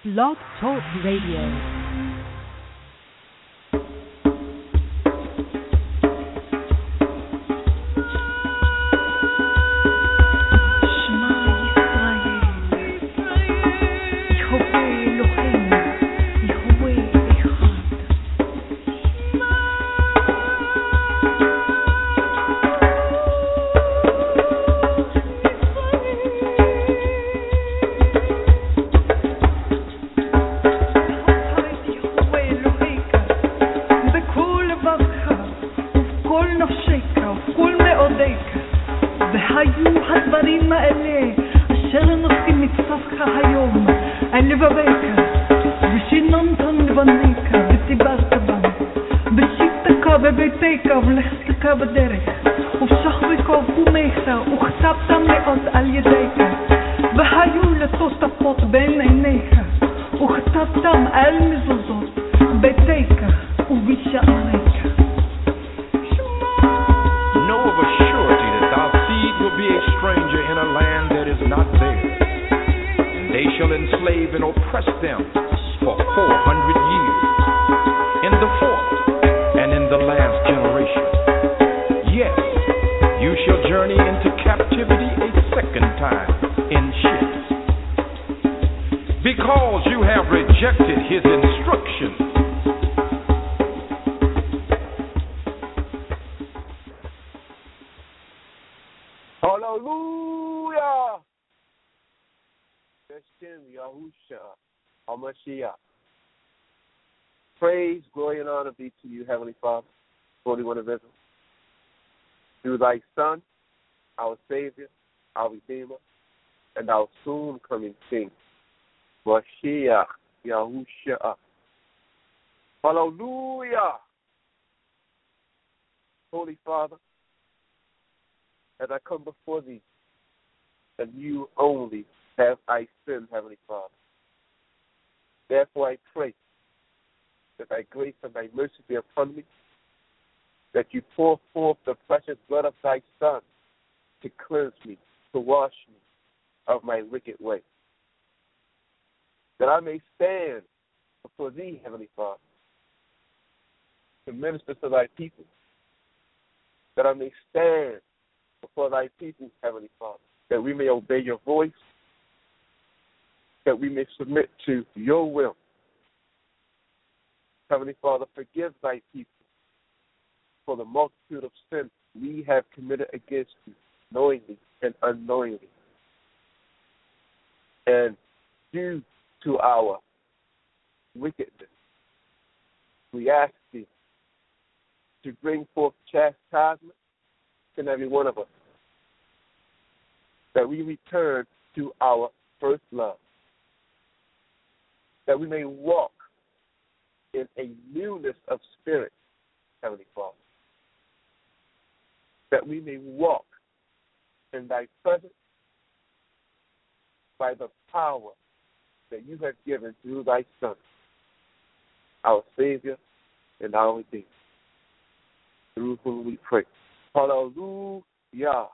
Blog Talk Radio. Praise, glory, and honor be to you, Heavenly Father, Holy One of Israel, through thy Son, our Savior, our Redeemer, and our soon-coming King, Mashiach, Yahushua. Hallelujah! Holy Father, as I come before thee, and you only have I sinned, Heavenly Father. Therefore I pray that thy grace and thy mercy be upon me, that you pour forth the precious blood of thy Son to cleanse me, to wash me of my wicked way, that I may stand before thee, Heavenly Father, to minister to thy people, that I may stand before thy people, Heavenly Father, that we may obey your voice, that we may submit to your will. Heavenly Father, forgive thy people for the multitude of sins we have committed against you, knowingly and unknowingly. And due to our wickedness, we ask thee to bring forth chastisement in every one of us, that we return to our first love, that we may walk in a newness of spirit, Heavenly Father, that we may walk in thy presence by the power that you have given through thy Son, our Savior and our Redeemer, through whom we pray. Hallelujah.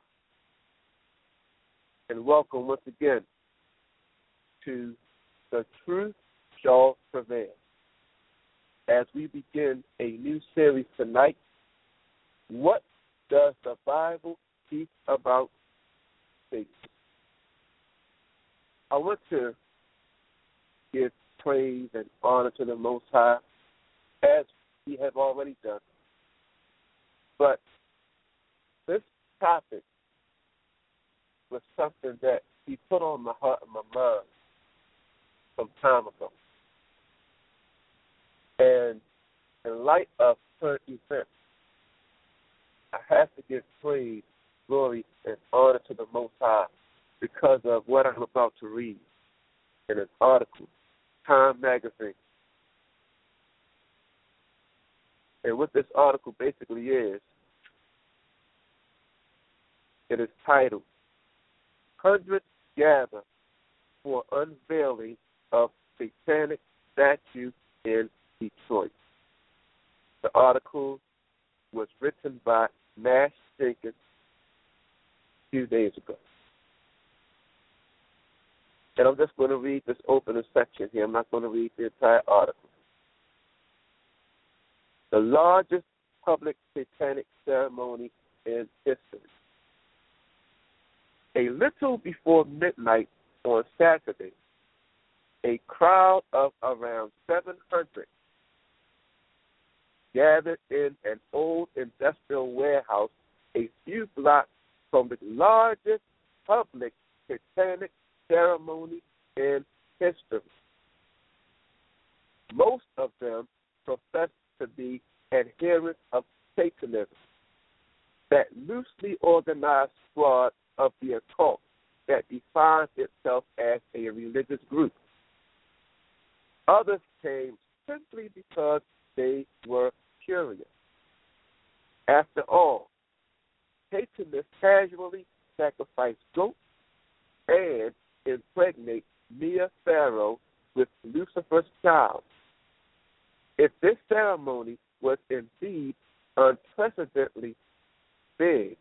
And welcome once again to The Truth Shall Prevail, as we begin a new series tonight. What does the Bible teach about faith? I want to give praise and honor to the Most High, as we have already done. But this topic was something that he put on my heart and my mind some time ago. And in light of current events, I have to give praise, glory, and honor to the Most High because of what I'm about to read in an article, Time Magazine. And what this article basically is, it is titled, "Hundreds Gather for Unveiling of Satanic Statue in Detroit." The article was written by Nash Jenkins a few days ago. And I'm just going to read this opening section here. I'm not going to read the entire article. The largest public satanic ceremony in history. A little before midnight on Saturday, a crowd of around 700 gathered in an old industrial warehouse a few blocks from the largest public satanic ceremony in history. Most of them professed to be adherents of Satanism, that loosely organized squad of the occult that defines itself as a religious group. Others came simply because they were curious. After all, Satanists casually sacrifice goats and impregnate Mia Farrow with Lucifer's child. If this ceremony was indeed unprecedentedly big,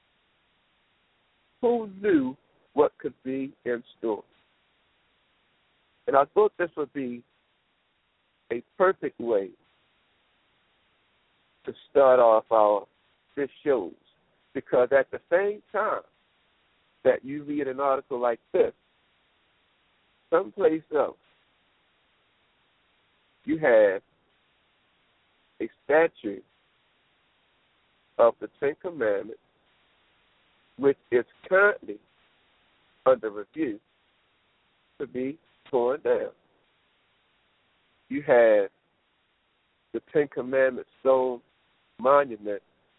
who knew what could be in store? And I thought this would be a perfect way to start off this shows, because at the same time that you read an article like this, someplace else, you have a statue of the Ten Commandments, which is currently under review to be torn down. You have the Ten Commandments stone monument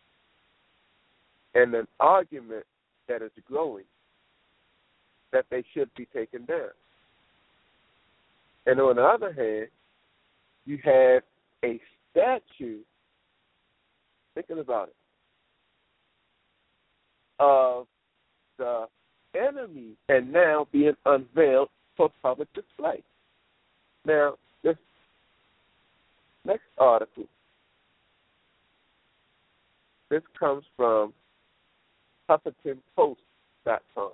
and an argument that is growing that they should be taken down. And on the other hand, you have a statue, thinking about it, of the enemy and now being unveiled for public display. Now, this next article, this comes from HuffingtonPost.com.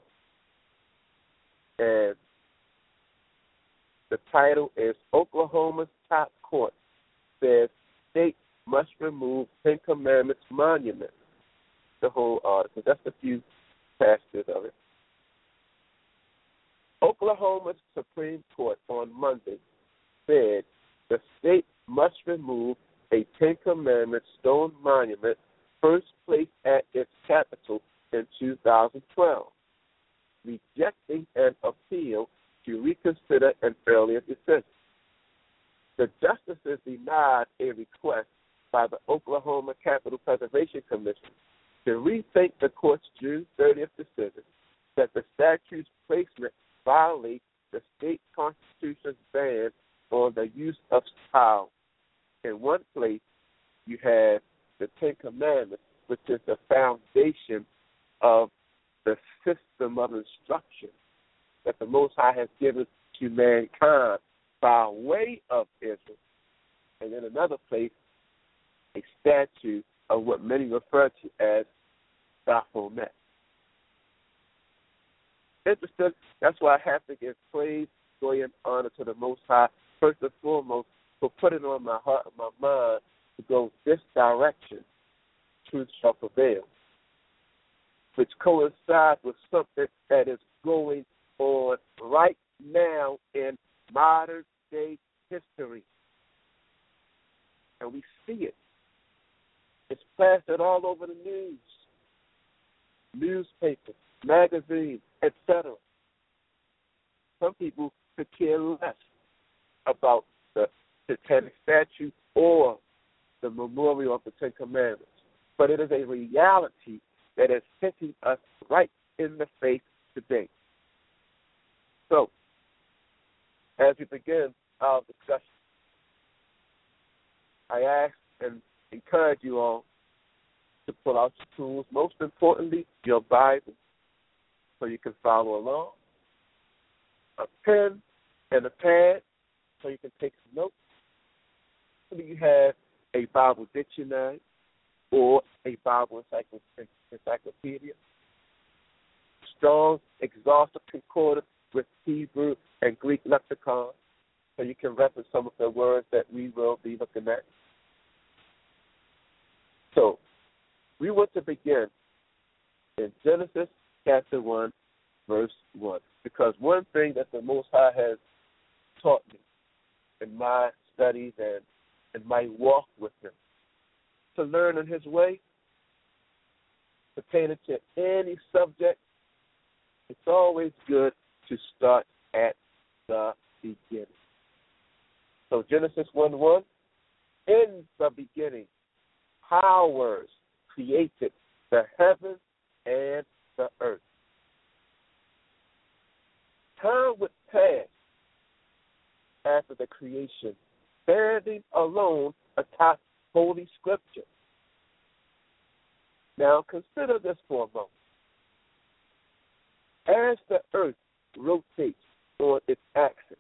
And the title is Oklahoma's Top Court Says State Must Remove Ten Commandments Monument. The whole article. That's a few passages of it. Oklahoma's Supreme Court on Monday said the state must remove a Ten Commandments stone monument first placed at its capital in 2012, rejecting an appeal to reconsider an earlier decision. The justices denied a request by the Oklahoma Capitol Preservation Commission to rethink the court's June 30th decision that the statue's placement violates the state constitution's ban on the use of child. In one place, you have the Ten Commandments, which is the foundation of the system of instruction that the Most High has given to mankind by way of Israel. And in another place, a statue of what many refer to as Baphomet. Interesting. That's why I have to give praise, glory, and honor to the Most High, first and foremost, for putting on my heart and my mind to go this direction. Truth shall prevail, which coincides with something that is going on right now in modern day history. And we see it. It's plastered all over the news, newspapers, magazines, etc. Some people could care less about the satanic statue or the memorial of the Ten Commandments. But it is a reality that is hitting us right in the face today. So, as we begin our discussion, I ask and encourage you all to pull out your tools, most importantly, your Bible, so you can follow along, a pen and a pad so you can take some notes. Maybe you have a Bible dictionary or a Bible encyclopedia, Strong's Exhaustive Concordance with Hebrew and Greek lexicon, so you can reference some of the words that we will be looking at. So, we want to begin in Genesis chapter 1, verse 1, because one thing that the Most High has taught me in my studies and in my walk with Him, to learn in His way, pertaining to any subject, it's always good to start at the beginning. So Genesis 1:1, in the beginning, powers created the heavens and the earth. Time would pass after the creation, standing alone atop Holy Scripture. Now consider this for a moment. As the earth rotates on its axis,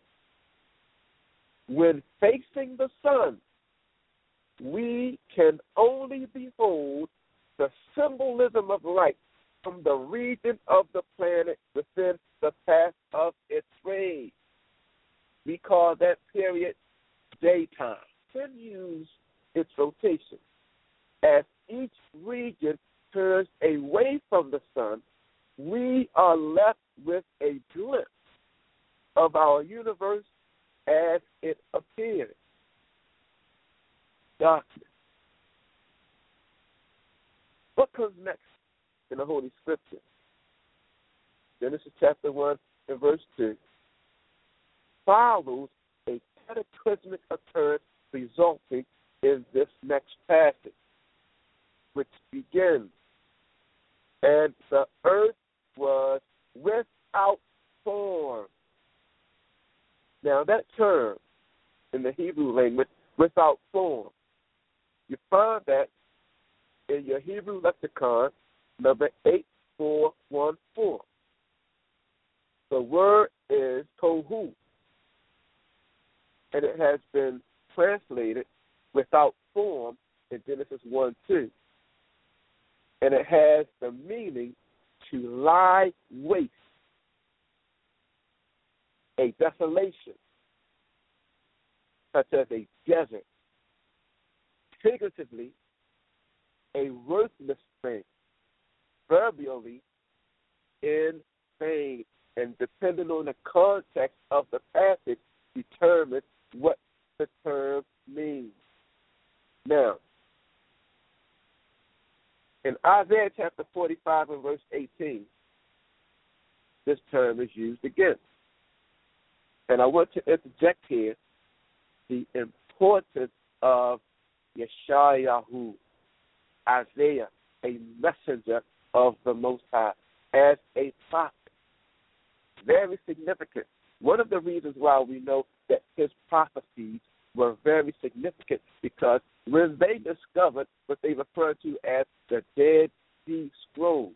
when facing the sun, we can only behold the symbolism of light from the region of the planet within the path of its rays. We call that period daytime. Continues its rotation. As each region turns away from the sun, we are left with a glimpse of our universe as it appears. Darkness. What comes next in the Holy Scripture? Genesis chapter 1 and verse 2 follows a cataclysmic occurrence resulting in this next passage, which begins, and the earth was without form. Now that term in the Hebrew language, without form, you find that in your Hebrew lexicon, number 8414. The word is tohu, and it has been translated without form in Genesis 1:2. And it has the meaning to lie waste, a desolation, such as a desert. Figuratively, a worthless thing, verbally, in vain, and depending on the context of the passage, determines what the term means. Now, in Isaiah chapter 45 and verse 18, this term is used again. And I want to interject here the importance of Yeshayahu, Isaiah, a messenger of the Most High, as a prophet. Very significant. One of the reasons why we know that his prophecies were very significant, because when they discovered what they refer to as the Dead Sea Scrolls,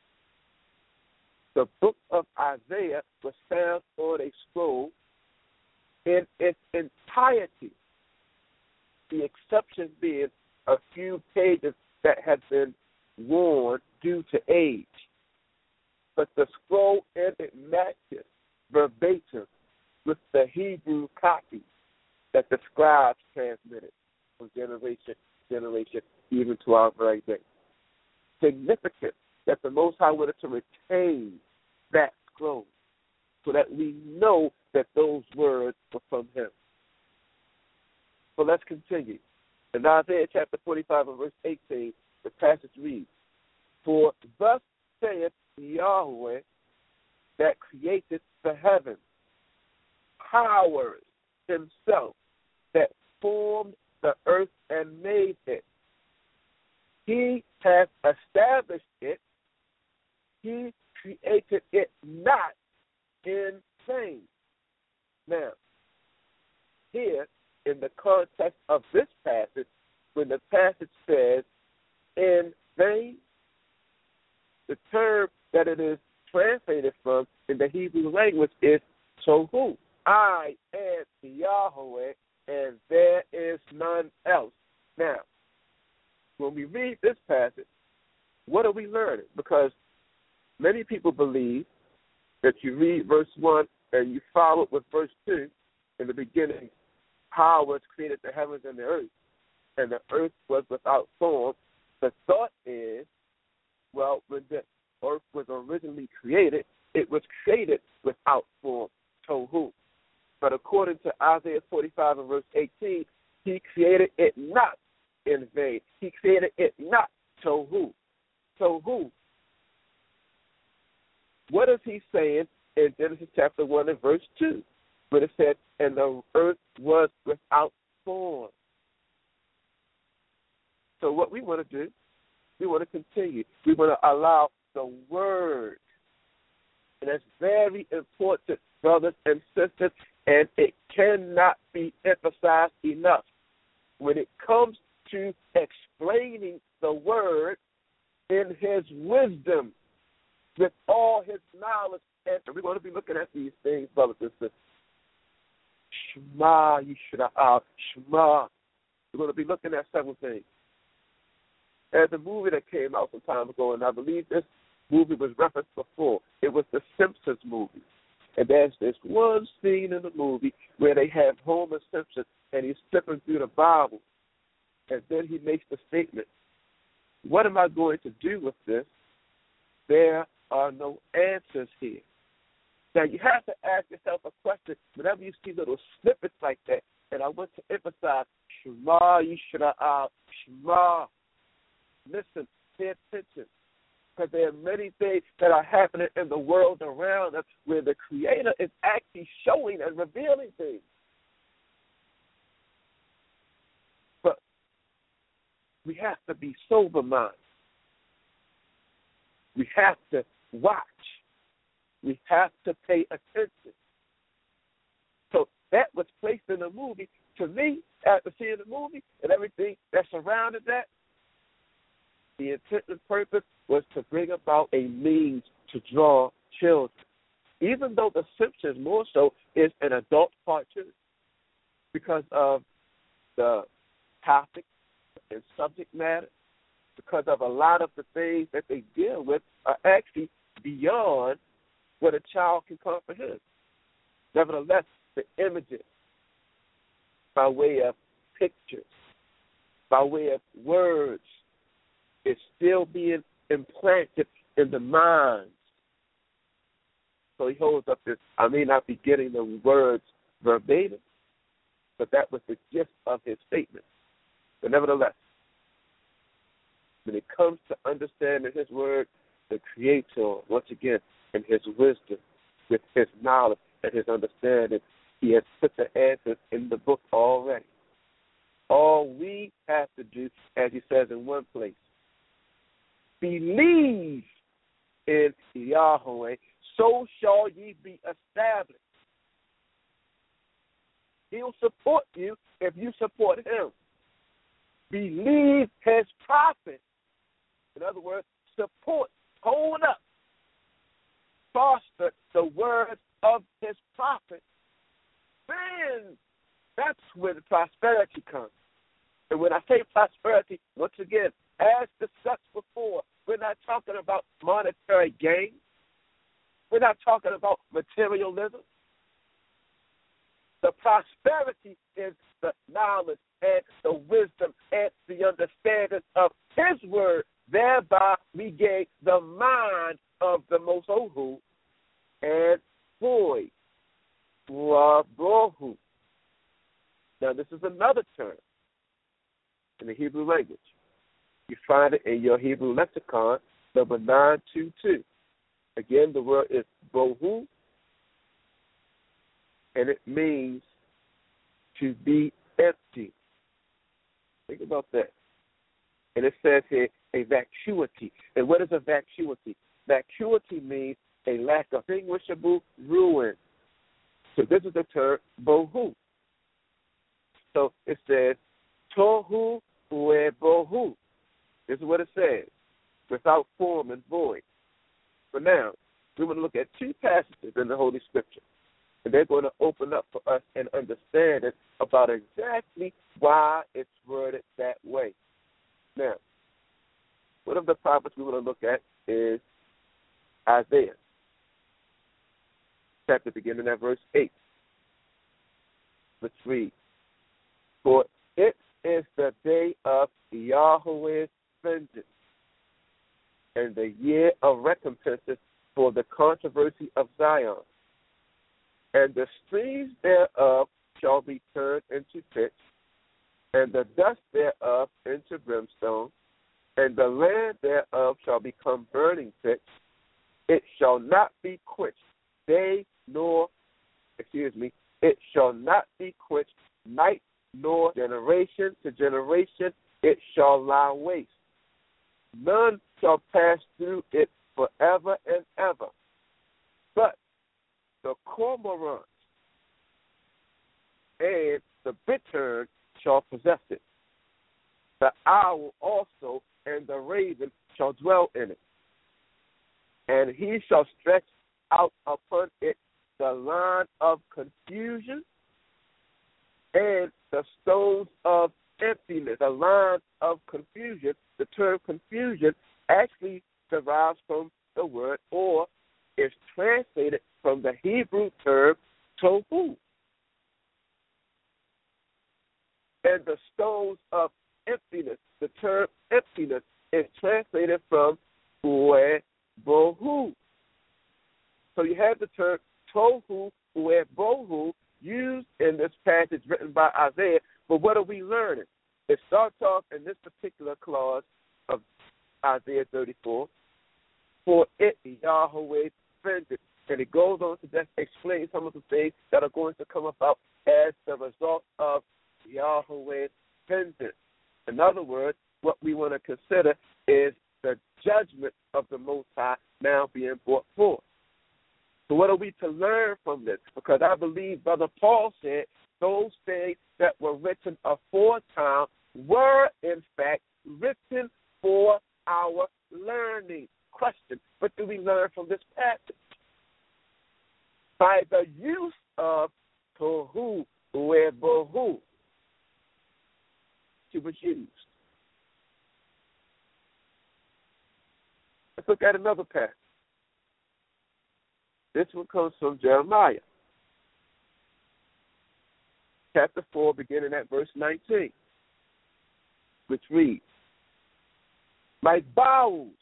the book of Isaiah was found on a scroll in its entirety, the exception being a few pages that had been worn due to age. But the scroll ended matches verbatim with the Hebrew copy that the scribes transmitted from generation to generation, even to our very day. Significant that the Most High wanted to retain that scroll so that we know that those words were from him. So let's continue. In Isaiah chapter 45 and verse 18, the passage reads, "For thus saith Yahweh that created the heavens, powers himself that formed the earth and made it. He hath established it. He created it not in vain." Now, here, in the context of this passage, when the passage says in vain, the term that it is translated from in the Hebrew language is tohu. I am Yahweh, and there is none else. Now, when we read this passage, what are we learning? Because many people believe that you read verse 1 and you follow it with verse 2. In the beginning, power created the heavens and the earth, and the earth was without form. The thought is, well, when the earth was originally created, it was created without form, tohu. But according to Isaiah 45 and verse 18, he created it not in vain. He created it not tohu. Tohu. What is he saying in Genesis chapter 1 and verse 2? When it said, and the earth was without form. So what we want to do, we want to continue. We want to allow the word. And that's very important, brothers and sisters, and it cannot be emphasized enough. When it comes to explaining the word in his wisdom, with all his knowledge, and we're going to be looking at these things, brothers and sisters. Shema Yisrael, Shema. We're going to be looking at several things. There's a movie that came out some time ago, and I believe this movie was referenced before. It was the Simpsons movie. And there's this one scene in the movie where they have Homer Simpson, and he's flipping through the Bible. And then he makes the statement, what am I going to do with this? There are no answers here. Now, you have to ask yourself a question whenever you see little snippets like that. And I want to emphasize, Shema Yisrael, Shema. Listen, pay attention. Because there are many things that are happening in the world around us where the Creator is actually showing and revealing things. But we have to be sober-minded. We have to watch. We have to pay attention. So that was placed in the movie. To me, after seeing the movie and everything that surrounded that, the intent and purpose was to bring about a means to draw children. Even though The Simpsons more so is an adult cartoon because of the topic and subject matter, because of a lot of the things that they deal with are actually beyond what a child can comprehend. Nevertheless, the images, by way of pictures, by way of words, is still being implanted in the minds. So he holds up this, I may not be getting the words verbatim, but that was the gist of his statement. But nevertheless, when it comes to understanding his word, the Creator, once again, in his wisdom, with his knowledge and his understanding, he has put the answers in the book already. All we have to do, as he says in one place, believe in Yahweh, so shall ye be established. He'll support you if you support him. Believe his prophet. In other words, support, hold up, foster the words of his prophet. Then that's where the prosperity comes. And when I say prosperity, once again, as discussed before, we're not talking about monetary gain. We're not talking about materialism. The prosperity is the knowledge and the wisdom and the understanding of his word. Thereby we gain the mind of the Most Ohu and boy, Bohu. Now this is another term in the Hebrew language. You find it in your Hebrew lexicon, number 922. Again, the word is bohu, and it means to be empty. Think about that. And it says here, a vacuity. And what is a vacuity? Vacuity means a lack of distinguishable ruin. So this is the term bohu. So it says, tohu ue bohu. This is what it says, without form and void. But now, we're going to look at two passages in the Holy Scripture, and they're going to open up for us an understanding about exactly why it's worded that way. Now, one of the prophets we want to look at is Isaiah. chapter beginning at verse 8, which reads, "For it is the day of Yahweh's vengeance, and the year of recompenses for the controversy of Zion. And the streams thereof shall be turned into pitch, and the dust thereof into brimstone, and the land thereof shall become burning pitch. It shall not be quenched it shall not be quenched night nor generation to generation. It shall lie waste. None shall pass through it forever and ever. But the cormorant and the bittern shall possess it. The owl also and the raven shall dwell in it. And he shall stretch out upon it the line of confusion and the stones of emptiness." The line of confusion, the term confusion, actually derives from the word, or is translated from the Hebrew term tohu. And the stones of emptiness, the term emptiness is translated from bohu. So you have the term tohu, bohu, used in this passage written by Isaiah. But what are we learning? It starts off in this particular clause of Isaiah 34, "For it Yahweh's vengeance." And it goes on to just explain some of the things that are going to come about as the result of Yahweh's vengeance. In other words, what we want to consider is the judgment of the Most High now being brought forth. So what are we to learn from this? Because I believe Brother Paul said those things that were written aforetime were, in fact, written for our learning. Question: what do we learn from this passage? By the use of tohu bohu, it was used. Let's look at another passage. This one comes from Jeremiah, chapter 4, beginning at verse 19, which reads, My bowels,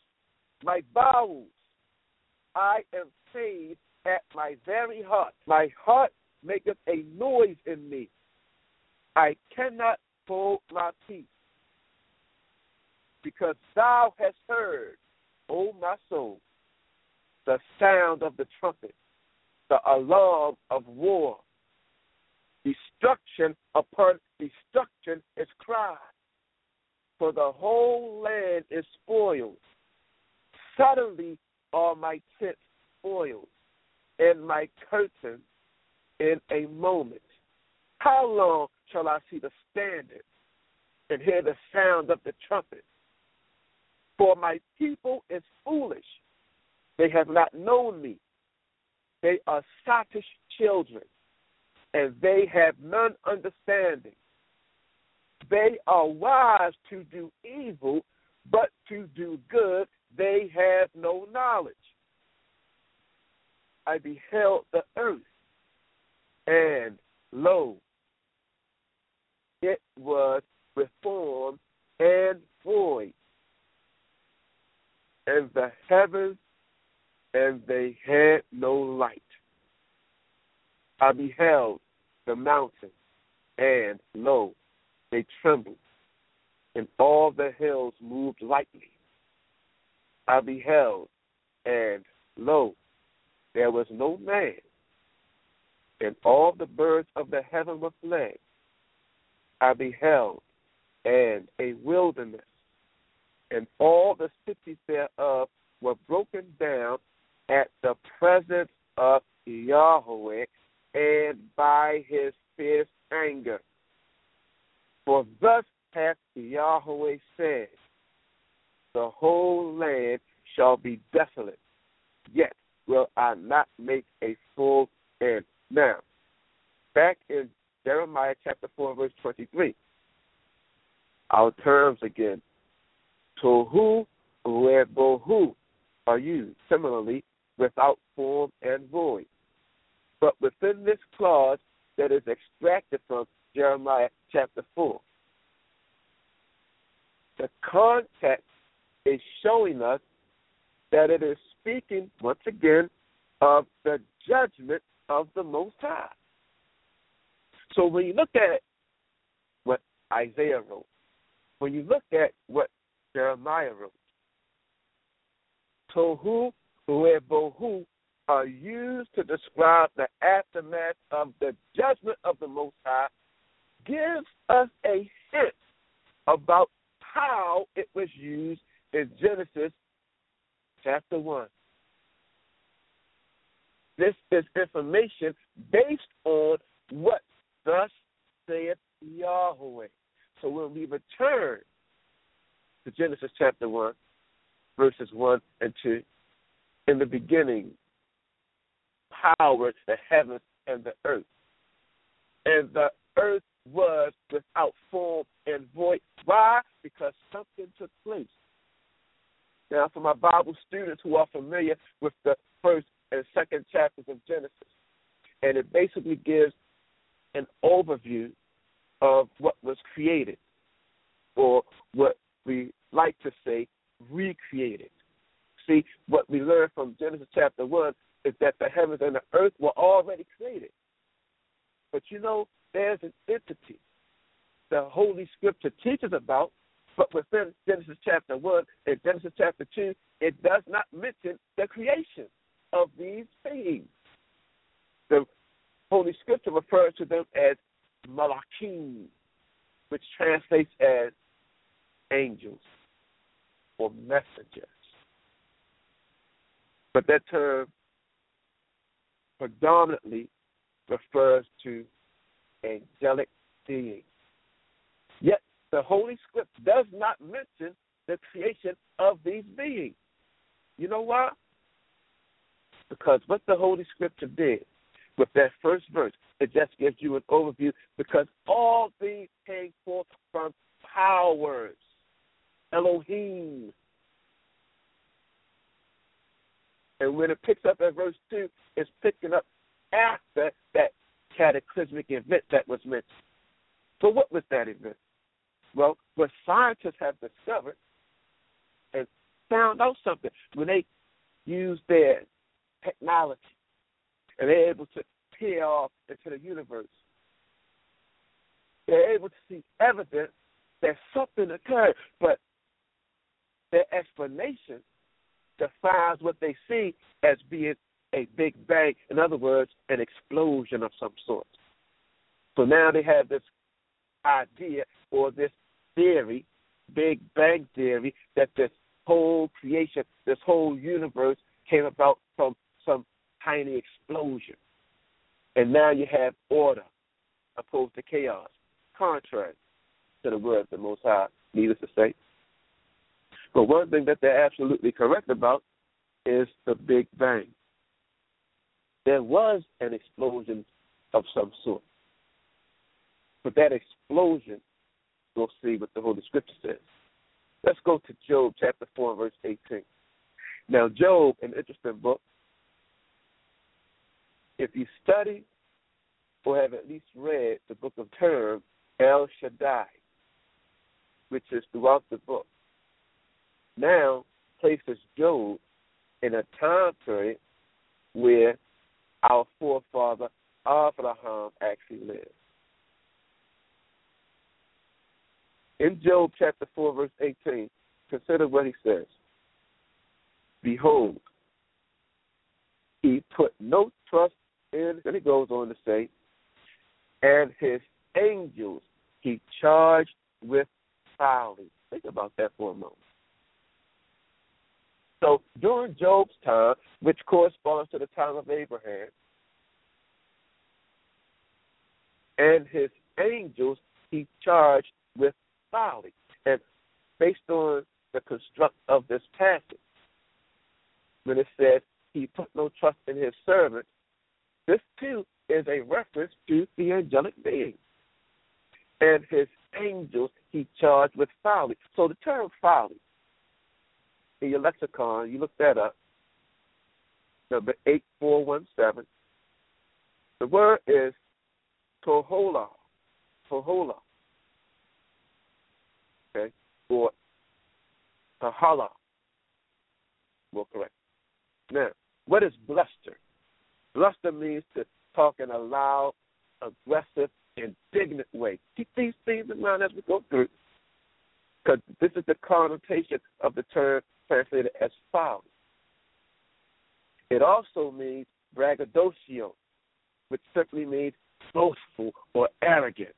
I am pained at my very heart. My heart maketh a noise in me. I cannot hold my peace. Because thou hast heard, O my soul, the sound of the trumpet, the alarm of war. Destruction upon destruction is cried, for the whole land is spoiled. Suddenly are my tents spoiled, and my curtains in a moment. How long shall I see the standard and hear the sound of the trumpet? For my people is foolish. They have not known me. They are sottish children, and they have none understanding. They are wise to do evil, but to do good they have no knowledge. I beheld the earth, and lo, it was reformed and void, and the heavens, and they had no light. I beheld the mountains, and lo, they trembled, and all the hills moved lightly. I beheld, and lo, there was no man, and all the birds of the heaven were fled. I beheld, and a wilderness, and all the cities thereof were broken down at the presence of Yahweh and by his fierce anger. For thus hath Yahweh said, the whole land shall be desolate, yet will I not make a full end. Now, back in Jeremiah chapter 4, verse 23, our terms again, tohu bohu, are used similarly without form and void. but within this clause that is extracted from Jeremiah chapter 4. The context is showing us that it is speaking, once again, of the judgment of the Most High. So when you look at what Isaiah wrote, when you look at what Jeremiah wrote, Tohu, Uebohu are used to describe the aftermath of the judgment of the Most High, gives us a hint about how it was used in Genesis chapter 1. This is information based on what thus saith Yahweh. So when we return to Genesis chapter 1, verses 1 and 2, in the beginning, powered the heavens and the earth. And the earth was without form and void. Why? Because something took place. Now, for my Bible students who are familiar with the first and second chapters of Genesis, and it basically gives an overview of what was created, or what we like to say, recreated. See, what we learn from Genesis chapter 1 is that the heavens and the earth were already created. But you know, there's an entity the Holy Scripture teaches about, but within Genesis chapter 1 and Genesis chapter 2, it does not mention the creation of these beings. The Holy Scripture refers to them as Malachim, which translates as angels or messengers. But that term predominantly refers to angelic beings. Yet the Holy Scripture does not mention the creation of these beings. You know why? Because what the Holy Scripture did with that first verse, it just gives you an overview, because all things came forth from powers, Elohim. And when it picks up at verse 2, it's picking up after that cataclysmic event that was mentioned. So what was that event? Well, what scientists have discovered and found out something, when they use their technology and they're able to peer off into the universe, they're able to see evidence that something occurred, but their explanation defines what they see as being a big bang. In other words, an explosion of some sort. So now they have this idea or this theory, Big Bang theory, that this whole creation, this whole universe came about from some tiny explosion. And now you have order opposed to chaos, contrary to the word of the Most High, needless to say. But one thing that they're absolutely correct about is the Big Bang. There was an explosion of some sort. But that explosion, we'll see what the Holy Scripture says. Let's go to Job chapter 4, verse 18. Now, Job, an interesting book. If you study or have at least read the book of Term, El Shaddai, which is throughout the book, now places Job in a time period where our forefather Abraham actually lived. In Job chapter 4, verse 18, consider what he says. Behold, he put no trust in, and he goes on to say, and his angels he charged with folly. Think about that for a moment. So during Job's time, which corresponds to the time of Abraham, and his angels he charged with folly. And based on the construct of this passage, when it says he put no trust in his servant, this too is a reference to the angelic being. And his angels he charged with folly. So the term folly, in your lexicon, you look that up, number 8417, The word is tohola. Tohola. Okay? Or tahala. More correct. Now, what is bluster? Bluster means to talk in a loud, aggressive, indignant way. Keep these things in mind as we go through, because this is the connotation of the term translated as folly. It also means braggadocio, which simply means boastful or arrogant.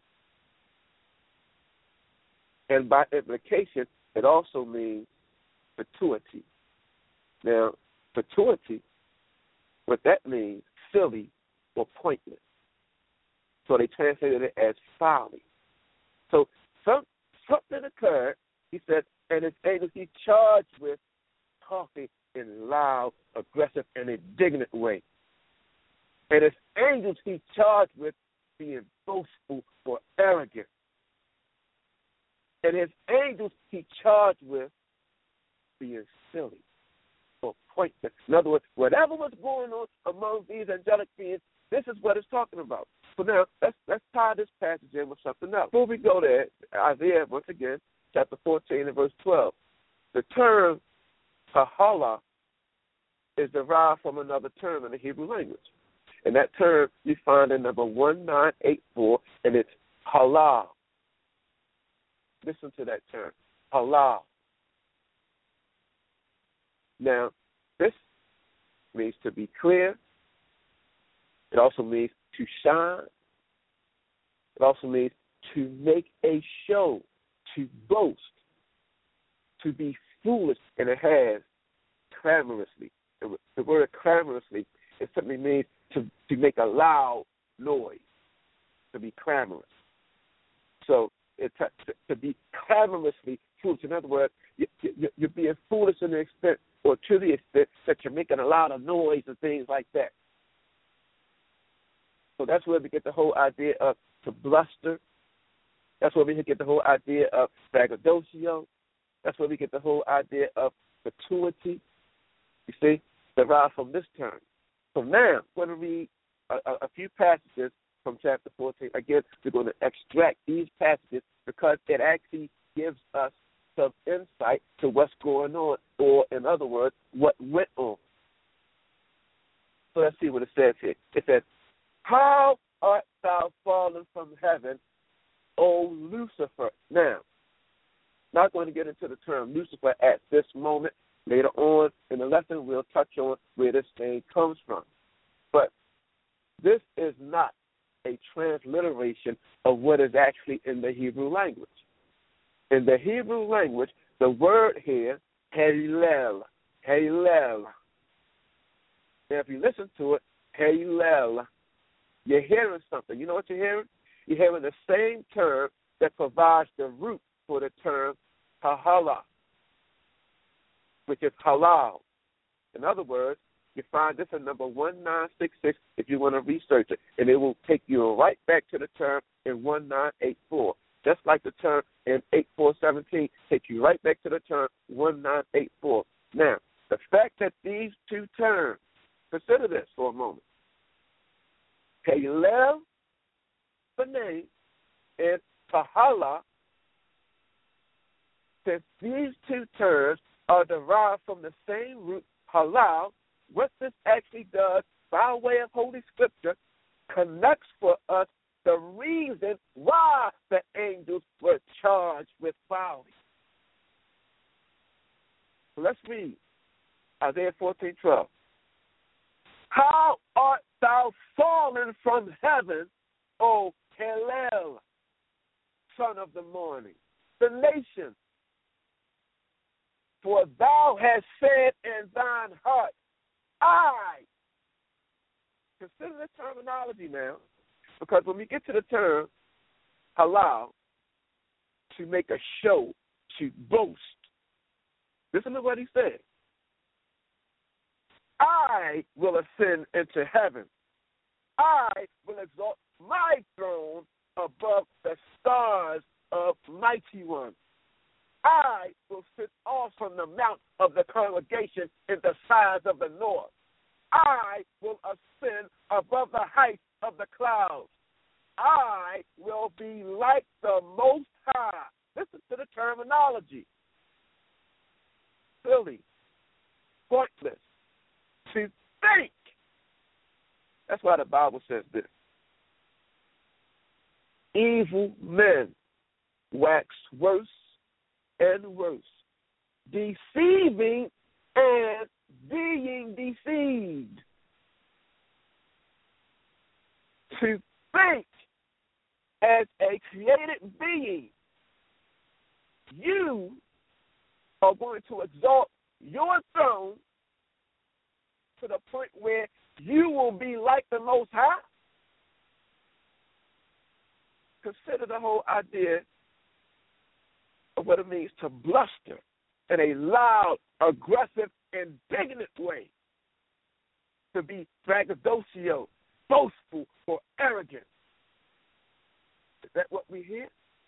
And by implication, it also means fatuity. Now, fatuity, what that means, silly or pointless. So they translated it as folly. So something occurred, he said, and his angels he charged with talking in loud, aggressive, and indignant way. And his angels he charged with being boastful or arrogant. And his angels he charged with being silly or pointless. In other words, whatever was going on among these angelic beings, this is what it's talking about. So now, let's tie this passage in with something else. Before we go there, Isaiah, once again, chapter 14 and verse 12. The term tahala is derived from another term in the Hebrew language. And that term you find in number 1984, and it's halal. Listen to that term, halal. Now, this means to be clear. It also means to shine. It also means to make a show, to boast, to be foolish, and it has clamorously. The word clamorously, it simply means to make a loud noise, to be clamorous. So it's to be clamorously foolish. In other words, you're being foolish to the extent, or to the extent that you're making a lot of noise and things like that. So that's where we get the whole idea of to bluster. That's where we get the whole idea of braggadocio. That's where we get the whole idea of fatuity. You see, derived from this term. So now, we're going to read a few passages from chapter 14. Again, we're going to extract these passages because it actually gives us some insight to what's going on, or in other words, what went on. So let's see what it says here. It says, "How art thou fallen from heaven, O Lucifer?" Now, not going to get into the term Lucifer at this moment. Later on in the lesson, we'll touch on where this thing comes from. But this is not a transliteration of what is actually in the Hebrew language. In the Hebrew language, the word here, Halel. Now, if you listen to it, Halel, you're hearing something. You know what you're hearing? You're hearing the same term that provides the root for the term tahala, which is halal. In other words, you find this in number 1966 if you want to research it, and it will take you right back to the term in 1984. Just like the term in 8417 takes you right back to the term 1984. Now, the fact that these two terms, consider this for a moment. Halel, the name, and tahala, since these two terms are derived from the same root, halal, what this actually does, by way of Holy Scripture, connects for us the reason why the angels were charged with folly. So let's read Isaiah 14:12. "How art thou fallen from heaven, O Halel, son of the morning, the nation? For thou hast said in thine heart, I." Consider the terminology now, because when we get to the term halal, to make a show, to boast, listen to what he said. "I will ascend into heaven. I will exalt my throne above the stars of mighty ones. I will sit off from the mount of the congregation in the sides of the north. I will ascend above the heights of the clouds. I will be like the Most High. Listen to the terminology. Silly, pointless, to think. That's why the Bible says this. Evil men wax worse and worse, deceiving and being deceived. To think as a created being, you are going to exalt your throne to the point where you will be like the Most High. Consider the whole idea of what it means to bluster in a loud, aggressive, indignant way. To be braggadocio, boastful, or arrogant. Is that what we hear?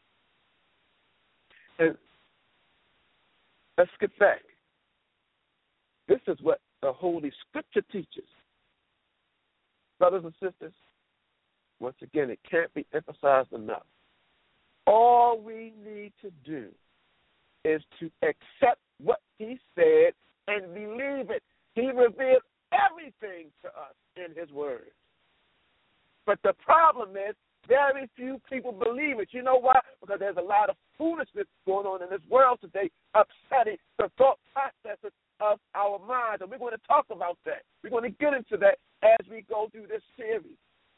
And let's get back. This is what the Holy Scripture teaches. Brothers and sisters, once again, it can't be emphasized enough. All we need to do is to accept what he said and believe it. He revealed everything to us in his word. But the problem is very few people believe it. You know why? Because there's a lot of foolishness going on in this world today, upsetting the thought processes of our minds. And we're going to talk about that. We're going to get into that as we go through this series.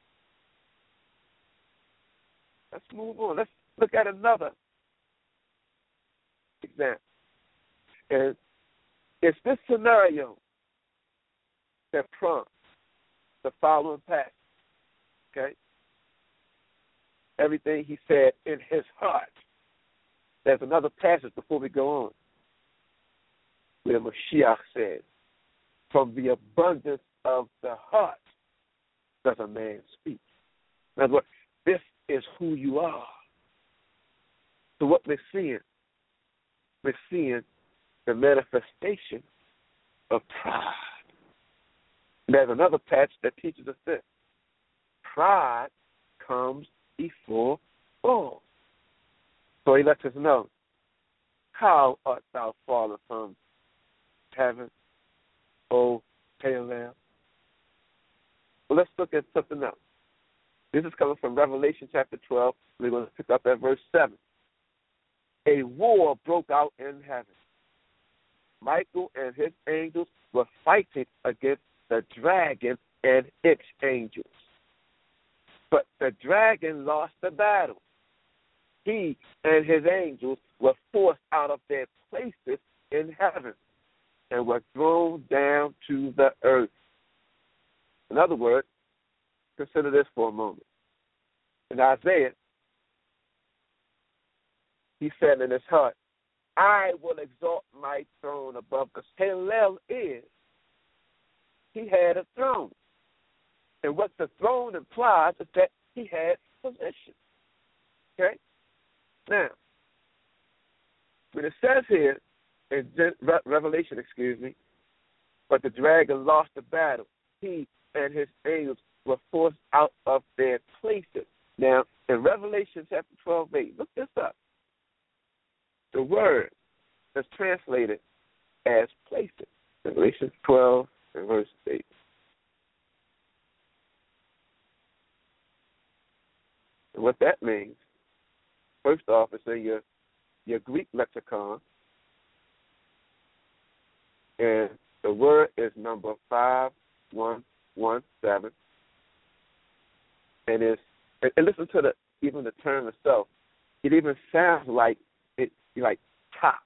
Let's move on. Let's look at another example. And it's this scenario that prompts the following passage. Okay? Everything he said in his heart. There's another passage before we go on where Mashiach says, from the abundance of the heart does a man speak. In other words, this is who you are. So what we're seeing the manifestation of pride. There's another passage that teaches us this. Pride comes before fall. So he lets us know, how art thou fallen from heaven, O Palel? Well, let's look at something else. This is coming from Revelation chapter 12. We're going to pick up at verse 7. A war broke out in heaven. Michael and his angels were fighting against the dragon and its angels. But the dragon lost the battle. He and his angels were forced out of their places in heaven and were thrown down to the earth. In other words, consider this for a moment. In Isaiah, he said in his heart, I will exalt my throne above the Hallel is. He had a throne. And what the throne implies is that he had position. Okay? Now, when it says here in Revelation, but the dragon lost the battle. He and his angels were forced out of their places. Now, in Revelation chapter 12:8, look this up. The word is translated as places. Revelation 12 and verse 8. And what that means, first off, it's in your Greek lexicon. And the word is number 5117. And listen to even the term itself. It even sounds like top.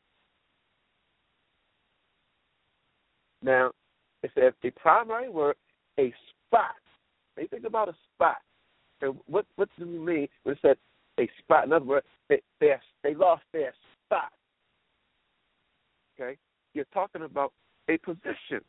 Now, it says a primary word, a spot. When you think about a spot, and what do you mean when it says a spot? In other words, they lost their spot. Okay? You're talking about a position.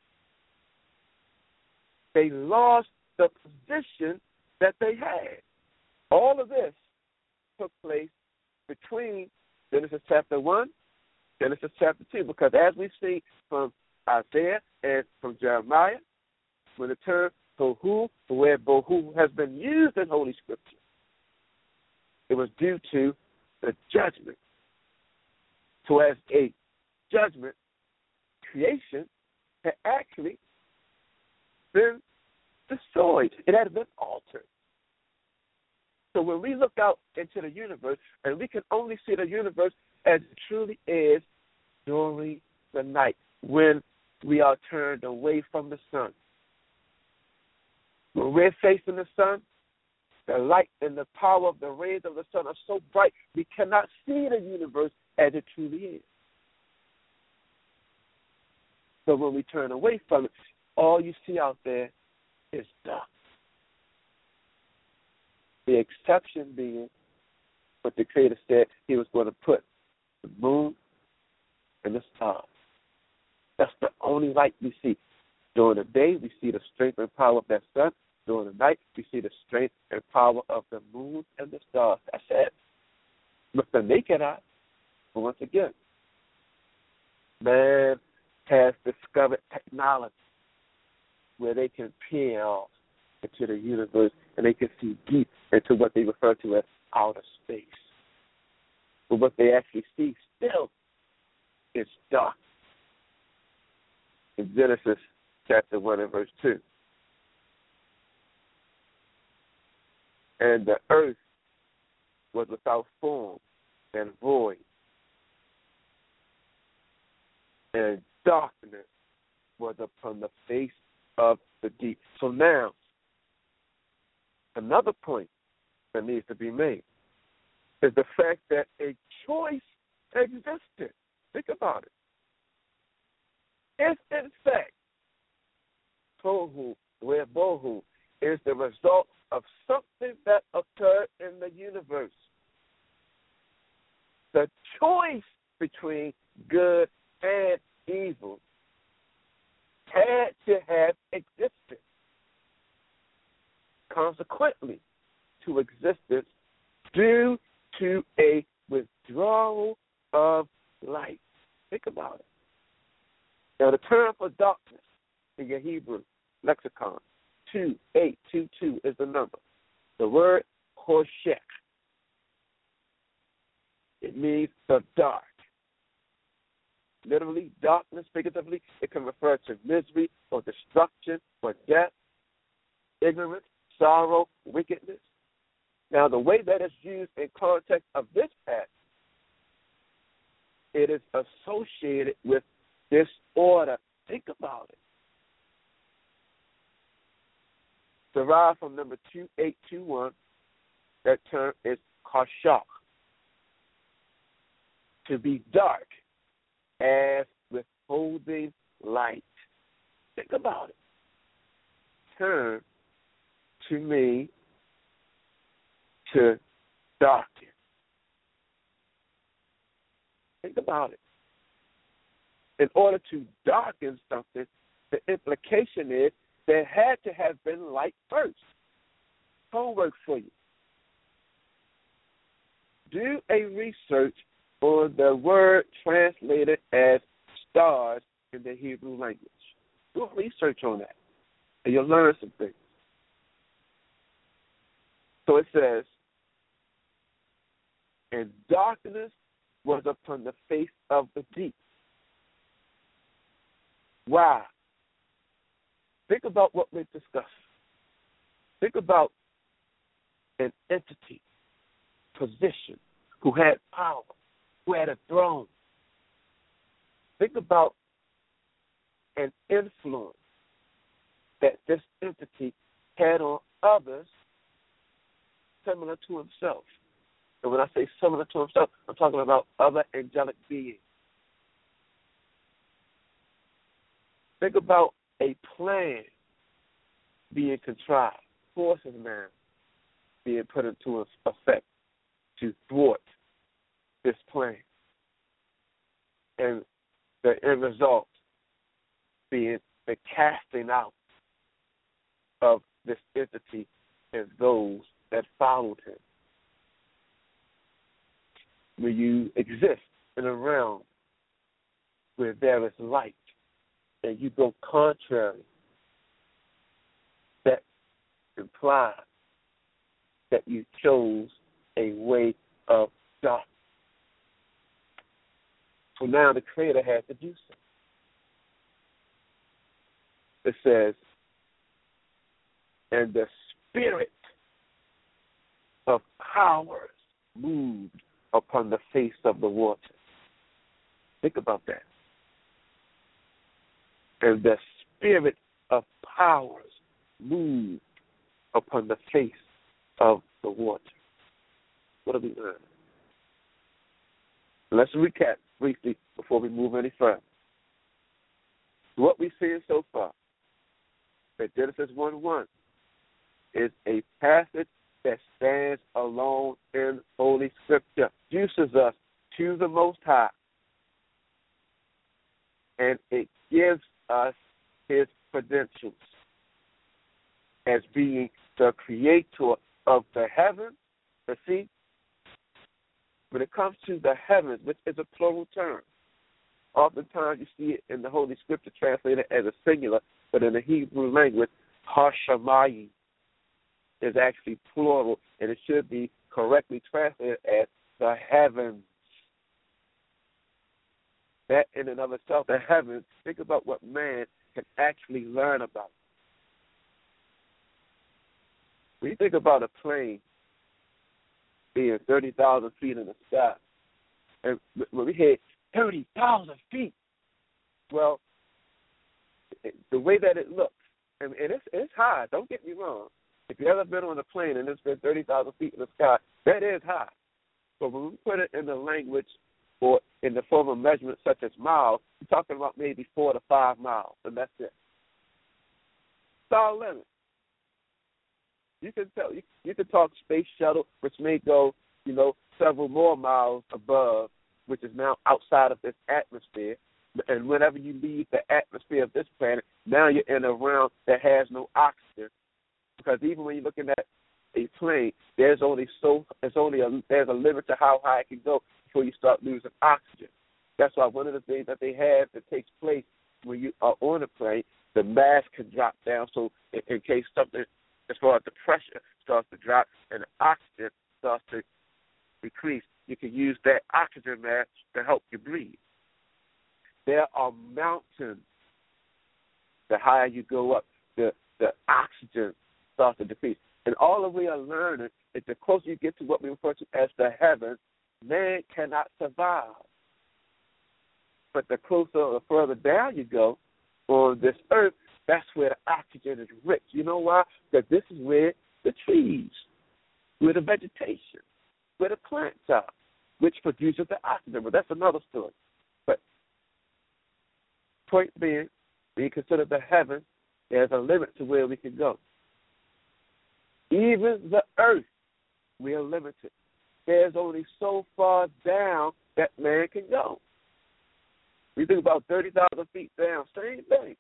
They lost the position that they had. All of this took place between Genesis chapter 1, Genesis chapter 2, because as we see from Isaiah and from Jeremiah, when the term tohu, where bohu has been used in Holy Scripture, it was due to the judgment. So as a judgment, creation had actually been destroyed. It had been altered. So when we look out into the universe, and we can only see the universe as it truly is during the night, when we are turned away from the sun. When we're facing the sun, the light and the power of the rays of the sun are so bright, we cannot see the universe as it truly is. So when we turn away from it, all you see out there is dark. The exception being what the Creator said he was going to put the moon and the stars. That's the only light we see. During the day, we see the strength and power of that sun. During the night, we see the strength and power of the moon and the stars. That's it. With the naked eye, but once again, man has discovered technology where they can peer off into the universe and they can see deep into what they refer to as outer space. But what they actually see still is dark. In Genesis chapter 1 and verse 2. And the earth was without form and void, and darkness was upon the face of the deep. So now, another point that needs to be made is the fact that a choice existed. Think about it. If, in fact, tohu, where bohu, is the result of something that occurred in the universe, the choice between good and evil had to have existed. Consequently, to existence due to a withdrawal of light. Think about it. Now, the term for darkness in your Hebrew lexicon, 2822 is the number. The word hoshek. It means the dark. Literally, darkness, figuratively, it can refer to misery or destruction or death, ignorance, sorrow, wickedness. Now, the way that it's used in context of this passage, it is associated with disorder. Think about it. Derived from number 2821, that term is kashak, to be dark, as withholding light. Think about it. Turn to me to darken. Think about it. In order to darken something, the implication is there had to have been light first. Homework for you. Do a research on the word translated as stars in the Hebrew language. Do a research on that, and you'll learn some things. So it says, and darkness was upon the face of the deep. Why? Think about what we've discussed. Think about an entity, position, who had power, who had a throne. Think about an influence that this entity had on others similar to himself. And when I say similar to himself, I'm talking about other angelic beings. Think about a plan being contrived, forces man being put into effect to thwart this plan. And the end result being the casting out of this entity and those that followed him. When you exist in a realm where there is light and you go contrary, that implies that you chose a way of darkness. So now the Creator has to do something. It says, and the spirit of powers moved upon the face of the waters. Think about that. And the spirit of powers moved upon the face of the water. What have we learned? Let's recap briefly before we move any further. What we've seen so far, that Genesis 1:1 is a passage that stands alone in Holy Scripture, introduces us to the Most High, and it gives us His credentials as being the creator of the heavens. But see, when it comes to the heavens, which is a plural term, oftentimes you see it in the Holy Scripture translated as a singular, but in the Hebrew language, Hashemayim is actually plural, and it should be correctly translated as the heavens. That in and of itself, the heavens, think about what man can actually learn about. When you think about a plane being 30,000 feet in the sky, and when we hit 30,000 feet, well, the way that it looks, and it's high, don't get me wrong. If you've ever been on a plane and it's been 30,000 feet in the sky, that is high. But when we put it in the language or in the form of measurement such as miles, we're talking about maybe 4 to 5 miles, and that's it. It's our limit. You can tell. You can talk space shuttle, which may go, several more miles above, which is now outside of this atmosphere. And whenever you leave the atmosphere of this planet, now you're in a realm that has no oxygen. Because even when you're looking at a plane, there's a limit to how high it can go before you start losing oxygen. That's why one of the things that they have that takes place when you are on a plane, the mass can drop down. So in case something, as far as the pressure starts to drop and the oxygen starts to decrease, you can use that oxygen mass to help you breathe. There are mountains. The higher you go up, the oxygen starts to decrease. And all that we are learning is the closer you get to what we refer to as the heavens, man cannot survive. But the closer or further down you go on this earth, that's where the oxygen is rich. You know why? Because this is where the trees, where the vegetation, where the plants are, which produces the oxygen. But that's another story. But point being, when you consider the heavens, there's a limit to where we can go. Even the earth, we are limited. There's only so far down that man can go. We think about 30,000 feet down, same thing.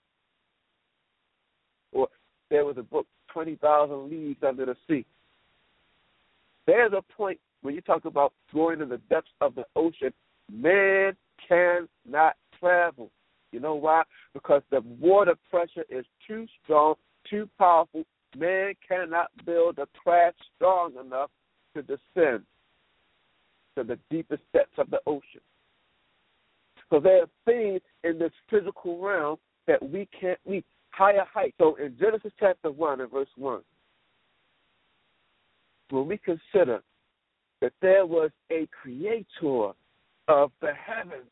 Or there was a book, 20,000 Leagues Under the Sea. There's a point when you talk about going in the depths of the ocean, man cannot travel. You know why? Because the water pressure is too strong, too powerful. Man cannot build a craft strong enough to descend to the deepest depths of the ocean. So there are things in this physical realm that we can't reach, higher heights. So in Genesis chapter 1 and verse 1, when we consider that there was a creator of the heavens,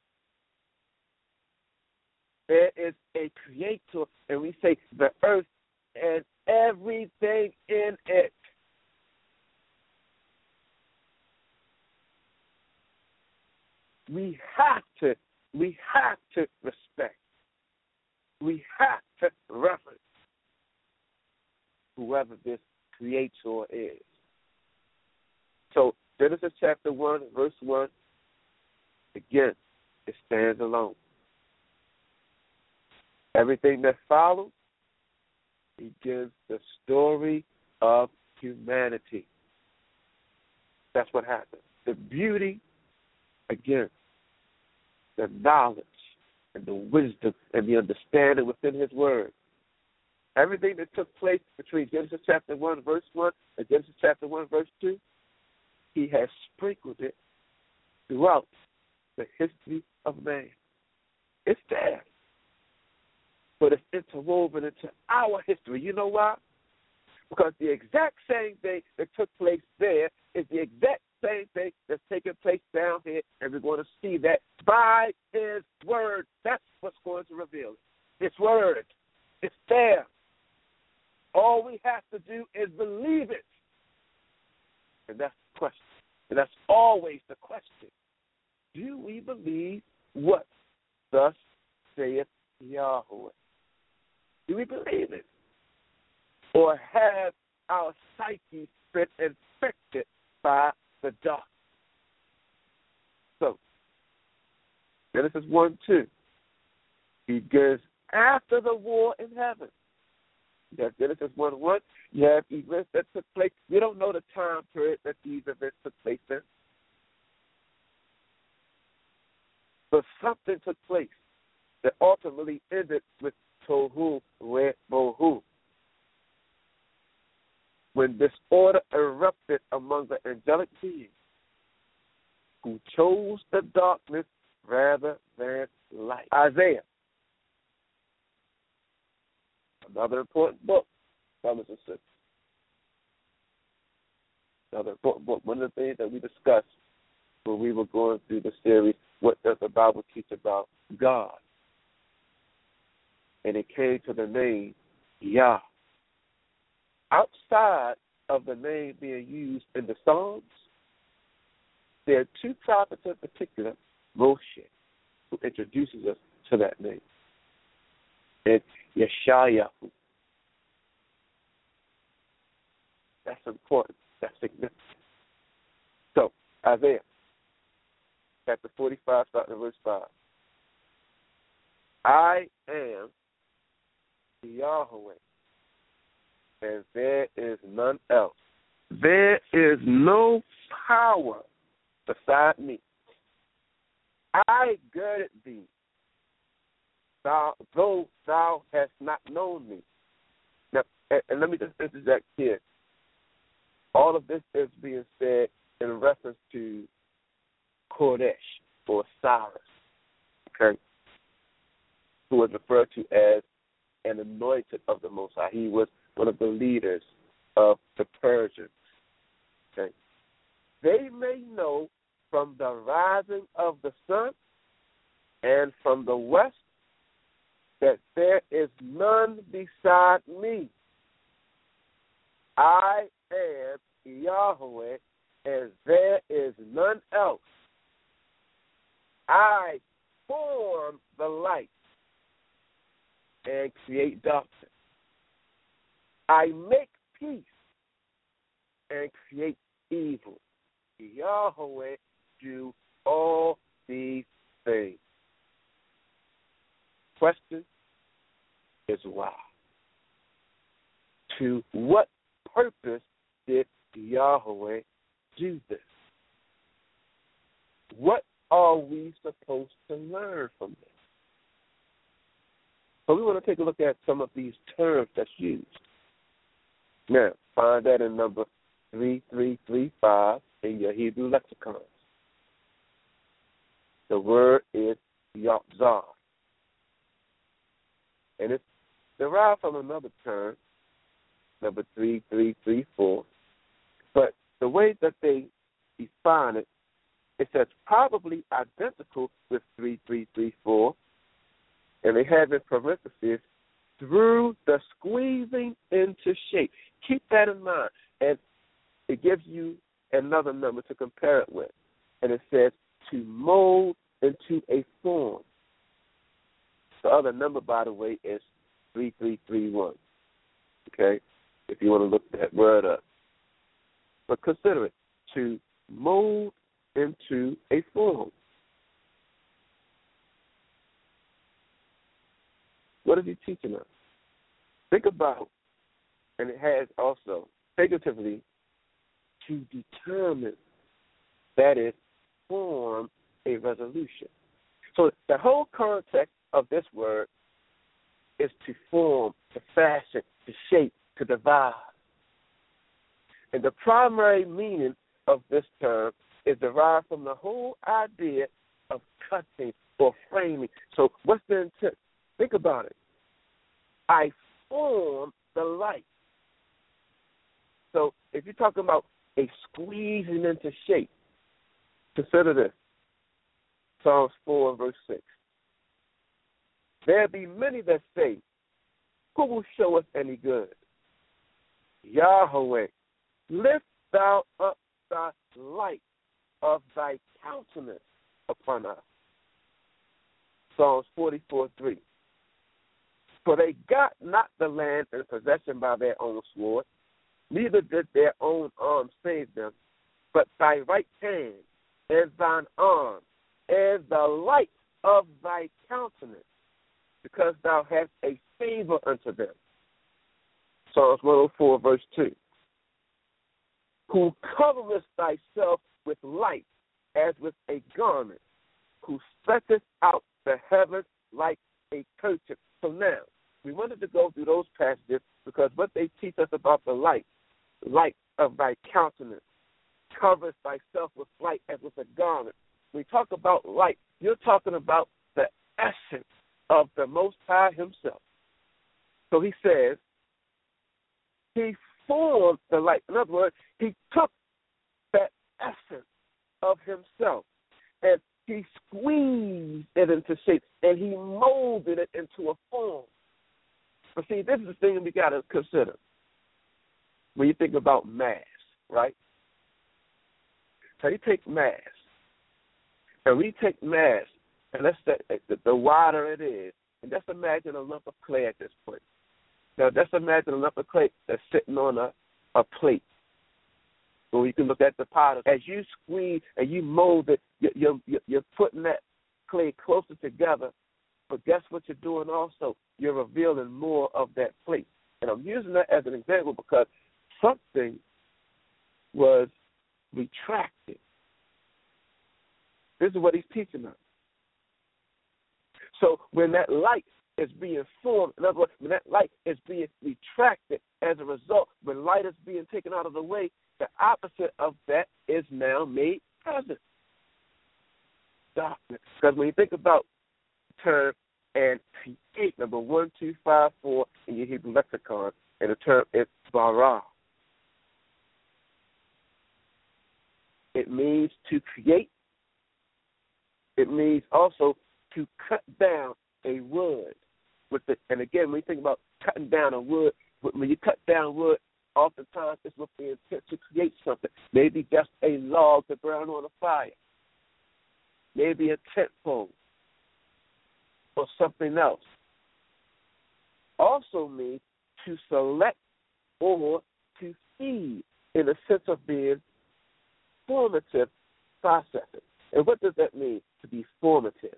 there is a creator, and we say the earth and everything in it. We have to respect. We have to reverence whoever this creator is. So Genesis chapter 1, verse 1, again, it stands alone. Everything that follows begins the story of humanity. That's what happens. The beauty, again, the knowledge and the wisdom and the understanding within His Word. Everything that took place between Genesis chapter 1, verse 1 and Genesis chapter 1, verse 2, he has sprinkled it throughout the history of man. It's there. But it's interwoven into our history. You know why? Because the exact same thing that took place there is the exact same thing that's taking place down here, and we're going to see that by his word. That's what's going to reveal it. His word. It's there. All we have to do is believe it. And that's the question. And that's always the question. Do we believe what thus saith Yahweh? Do we believe it? Or have our psyche been infected by the dark? So, Genesis 1:2 begins after the war in heaven. You have Genesis 1:1. You have events that took place. We don't know the time period that these events took place in. But something took place that ultimately ended with Tohu Bohu. When disorder erupted among the angelic beings who chose the darkness rather than light. Isaiah. Another important book, brothers and sisters. Another important book. One of the things that we discussed when we were going through the series, what does the Bible teach about God? And it came to the name Yah. Outside of the name being used in the Psalms, there are two prophets in particular, Moshe, who introduces us to that name. It's Yeshayahu. That's important. That's significant. So, Isaiah, chapter 45, starting in verse 5. I am Yahweh, and there is none else. There is no power beside me. I girded thee, though thou hast not known me. Now, and let me just interject here. All of this is being said in reference to Kodesh or Cyrus, okay, who was referred to as an anointed of the Most High. He was one of the leaders of the Persians. Okay. They may know from the rising of the sun and from the west that there is none beside me. I am Yahweh, and there is none else. I form the light and create darkness. I make peace and create evil. Yahweh do all these things. Question is why? To what purpose did Yahweh do this? What are we supposed to learn from this? So we want to take a look at some of these terms that's used. Now, find that in number 3335 in your Hebrew lexicons. The word is Yahzar. And it's derived from another term, number 3334. But the way that they define it, it says probably identical with 3334, and they have in parentheses, through the squeezing into shape. Keep that in mind. And it gives you another number to compare it with. And it says to mold into a form. The other number, by the way, is 3331. Okay? If you want to look that word up. But consider it, to mold into a form. What is he teaching us? Think about, and it has also, figuratively, to determine, that is, form a resolution. So the whole context of this word is to form, to fashion, to shape, to devise. And the primary meaning of this term is derived from the whole idea of cutting or framing. So what's the intent? Think about it. I form the light. So if you're talking about a squeezing into shape, consider this. Psalms 4, verse 6. There be many that say, who will show us any good? Yahweh, lift thou up thy light of thy countenance upon us. Psalms 44:3. For they got not the land in possession by their own sword, neither did their own arm save them, but thy right hand and thine arm and the light of thy countenance, because thou hast a favor unto them. Psalms 104, verse 2. Who coverest thyself with light as with a garment, who spreadeth out the heavens like a curtain. So now, we wanted to go through those passages because what they teach us about the light of thy countenance, covers thyself with light as with a garment. When we talk about light, you're talking about the essence of the Most High himself. So he says, he formed the light. In other words, he took that essence of himself and he squeezed it into shape and he molded it into a form. But see, this is the thing we got to consider when you think about mass, right? So you take mass, and we take mass, and let's say the wider it is, and just imagine a lump of clay at this point. Now, just imagine a lump of clay that's sitting on a plate. So you can look at the powder. As you squeeze and you mold it, you're putting that clay closer together. But guess what you're doing also? You're revealing more of that plate. And I'm using that as an example because something was retracted. This is what he's teaching us. So when that light is being formed, in other words, when that light is being retracted as a result, when light is being taken out of the way, the opposite of that is now made present. Darkness. Because when you think about the term and create, number 1254 in your Hebrew lexicon, and the term is bara. It means to create. It means also to cut down a wood. And again, when you think about cutting down a wood, when you cut down wood, oftentimes it's with the intent to create something. Maybe just a log to burn on a fire. Maybe a tent pole or something else. Also means to select or to feed in the sense of being formative processes. And what does that mean, to be formative?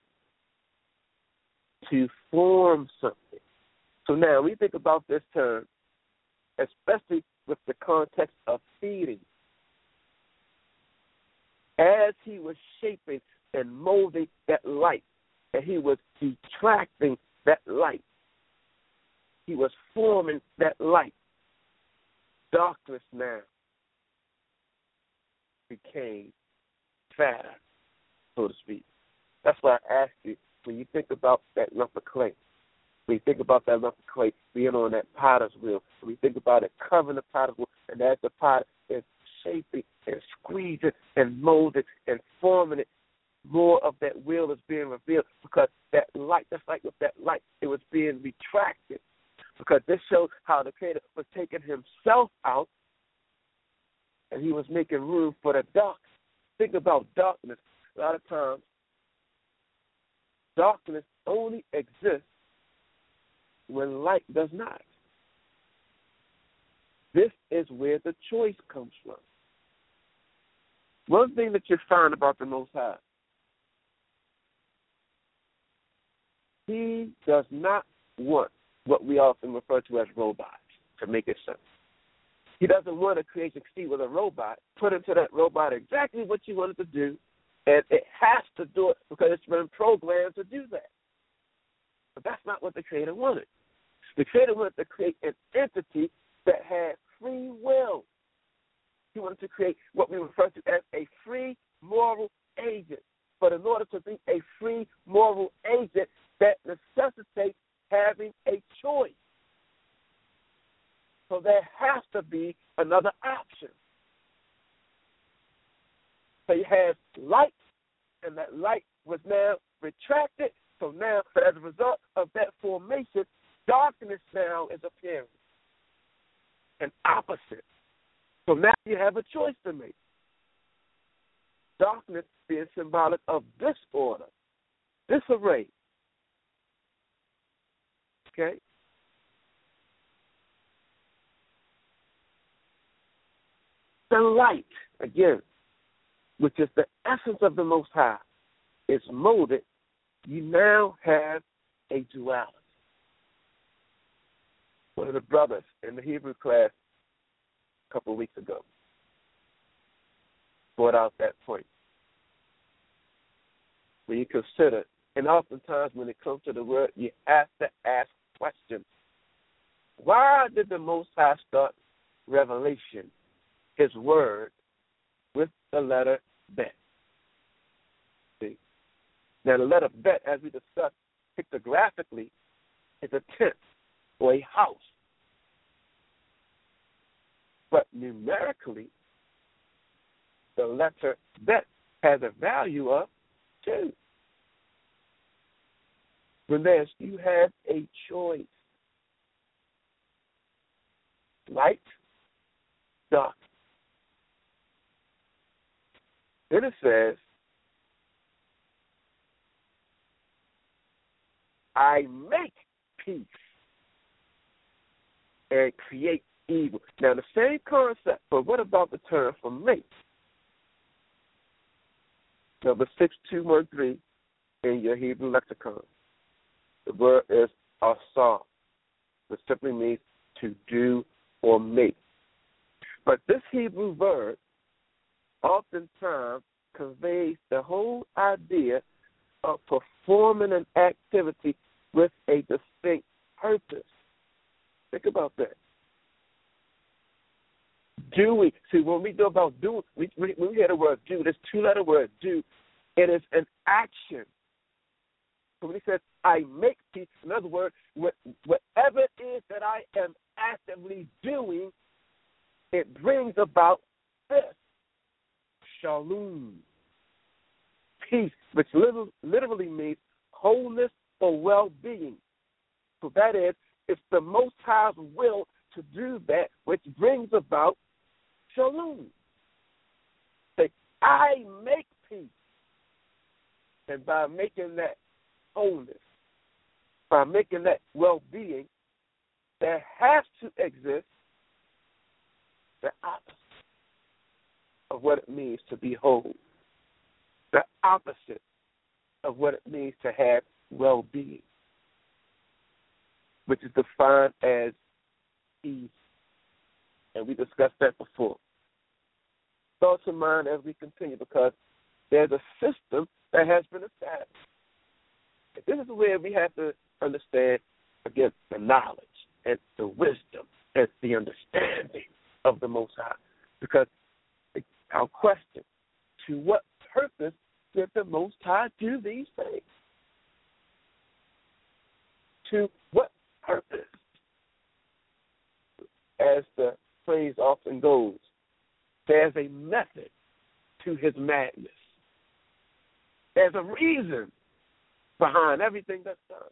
To form something. So now we think about this term, especially with the context of feeding. As he was shaping and molding that light, and he was detracting that light, he was forming that light. Darkness now became fatter, so to speak. That's why I asked you, when you think about that lump of clay, when you think about that lump of clay being on that potter's wheel, when you think about it covering the potter's wheel, and as the potter is shaping and squeezing and molding and forming it, more of that wheel is being revealed because that light, just like with that light, it was being retracted. Because this shows how the Creator was taking himself out and he was making room for the dark. Think about darkness. A lot of times, darkness only exists when light does not. This is where the choice comes from. One thing that you find about the Most High, he does not want what we often refer to as robots, to make it simple. He doesn't want a creation see with a robot, put into that robot exactly what you want it to do, and it has to do it because it's been programmed to do that. But that's not what the Creator wanted. The Creator wanted to create an entity that had free will. He wanted to create what we refer to as a free moral agent. But in order to be a free moral agent, that necessitates having a choice. So there has to be another option. So you have light, and that light was now retracted. So now, as a result of that formation, darkness now is appearing. An opposite. So now you have a choice to make. Darkness being symbolic of disorder, disarray. Okay? The light, again, which is the essence of the Most High, is molded. You now have a duality. One of the brothers in the Hebrew class a couple of weeks ago brought out that point. When you consider, and oftentimes when it comes to the word, you have to ask questions. Why did the Most High start Revelation, His word, with the letter Bet? See? Now, the letter Bet, as we discussed pictographically, is a tent or a house. But numerically, the letter Bet has a value of 2. When you have a choice. Light, dark. Then it says, I make peace and create evil. Now, the same concept, but what about the term for make? Number 6213 in your Hebrew lexicon. The word is asar, which simply means to do or make. But this Hebrew verb oftentimes conveys the whole idea of performing an activity with a distinct purpose. Think about that. Doing. See, when we go about doing, when we hear the word do, this 2-letter word do, it is an action. So when he says, I make peace, in other words, whatever it is that I am actively doing, it brings about this. Shalom. Peace, which literally means wholeness or well-being. So that is, it's the Most High's will to do that, which brings about shalom. Say, I make peace. And by making that wholeness, by making that well-being, there has to exist the opposite of what it means to be whole, the opposite of what it means to have well-being, which is defined as ease. And we discussed that before. Thoughts in mind as we continue, because there's a system that has been established. This is where we have to understand, again, the knowledge and the wisdom and the understanding of the Most High. Because our question, to what purpose did the Most High do these things? To what purpose? As the phrase often goes, there's a method to his madness. There's a reason behind everything that's done.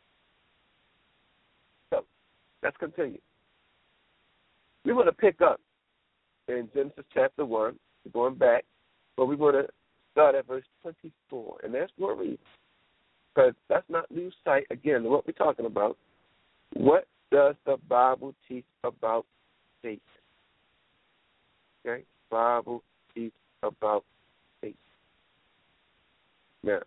So, let's continue. We want to pick up in Genesis chapter 1, going back, but we want to start at verse 24, and that's where we read. Because let's not lose sight, again, of what we're talking about. What does the Bible teach about Satan? Okay? Bible teach about Satan. Now,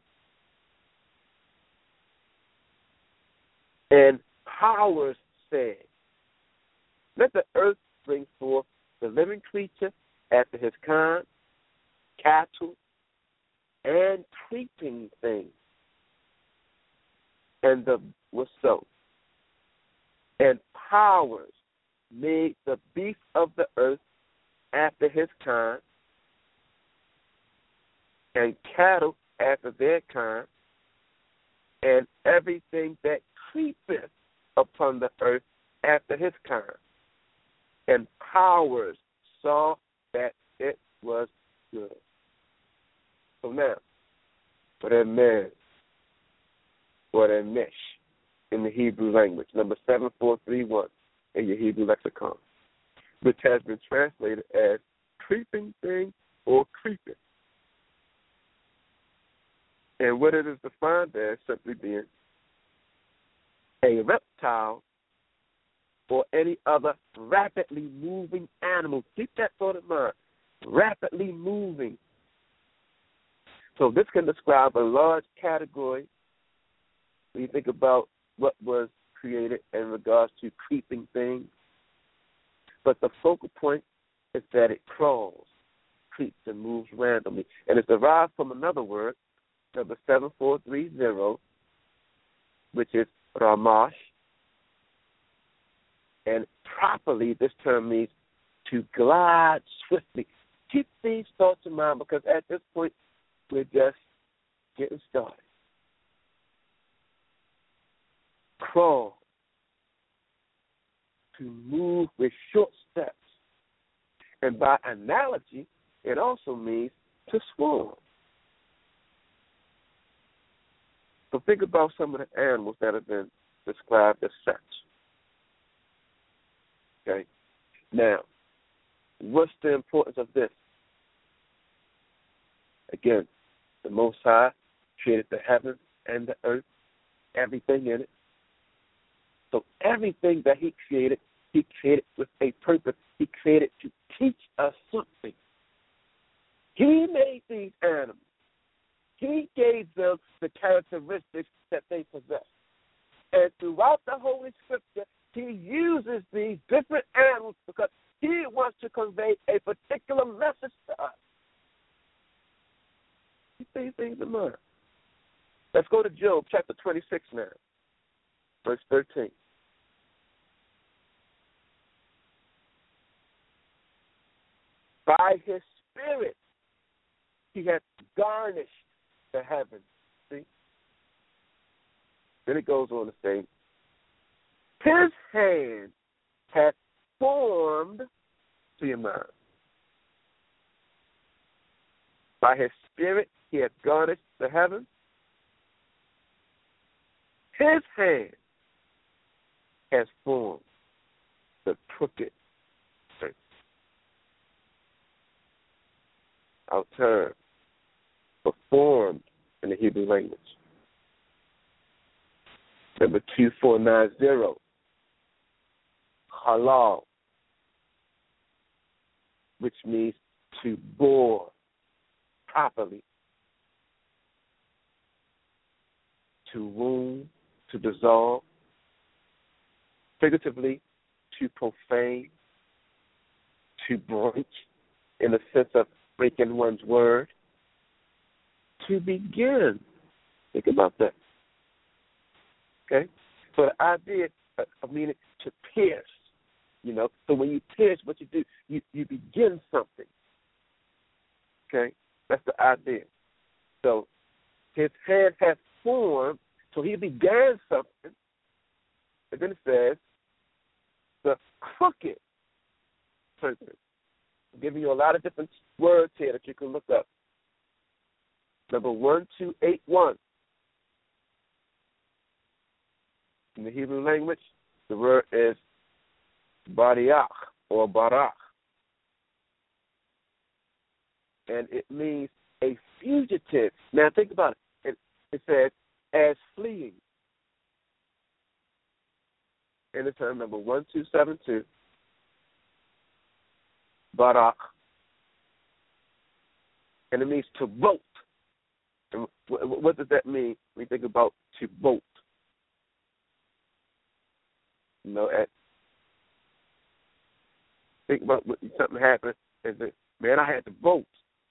and powers said, let the earth bring forth the living creature after his kind, cattle, and creeping things. And the was so. and powers made the beasts of the earth after his kind, and cattle after their kind, and everything that creepeth upon the earth after his kind. And powers saw that it was good. So now, for that man, or that mesh in the Hebrew language, number 7431 in your Hebrew lexicon, which has been translated as creeping thing or creeping. And what it is defined as simply being a reptile or any other rapidly moving animal. Keep that thought in mind. Rapidly moving. So this can describe a large category when you think about what was created in regards to creeping things. But the focal point is that it crawls, creeps, and moves randomly. And it's derived from another word, number 7430, which is ramash. And properly, this term means to glide swiftly. Keep these thoughts in mind because at this point, we're just getting started. Crawl, to move with short steps. And by analogy, it also means to swarm. So think about some of the animals that have been described as such. Okay? Now, what's the importance of this? Again, the Most High created the heavens and the earth, everything in it. So everything that he created with a purpose. He created to teach us something. He made these animals. He gave them the characteristics that they possess. And throughout the Holy Scripture, he uses these different animals because he wants to convey a particular message to us. Keep these things in mind. Let's go to Job chapter 26 now, verse 13. By his Spirit, he has garnished the heavens. See? Then it goes on to say, his hand hath formed, to your mind. By his Spirit, he hath garnished the heavens. His hand has formed the crooked thing. Our term, performed in the Hebrew language. Number 2490, halal, which means to bore properly, to wound, to dissolve, figuratively, to profane, to break, in the sense of breaking one's word, to begin. Think about that. Okay? So the idea of meaning to pierce, so when you pierce, what you do, you begin something. Okay? That's the idea. So his hand has formed, so he began something, and then it says, the crooked person. I'm giving you a lot of different words here that you can look up. Number 1281. In the Hebrew language, the word is bariach or barach. And it means a fugitive. Now think about it. It says, as fleeing. In the term number 1272, barach. And it means to bolt. And what does that mean when you think about to bolt? Think about when something happened and say, man, I had to bolt.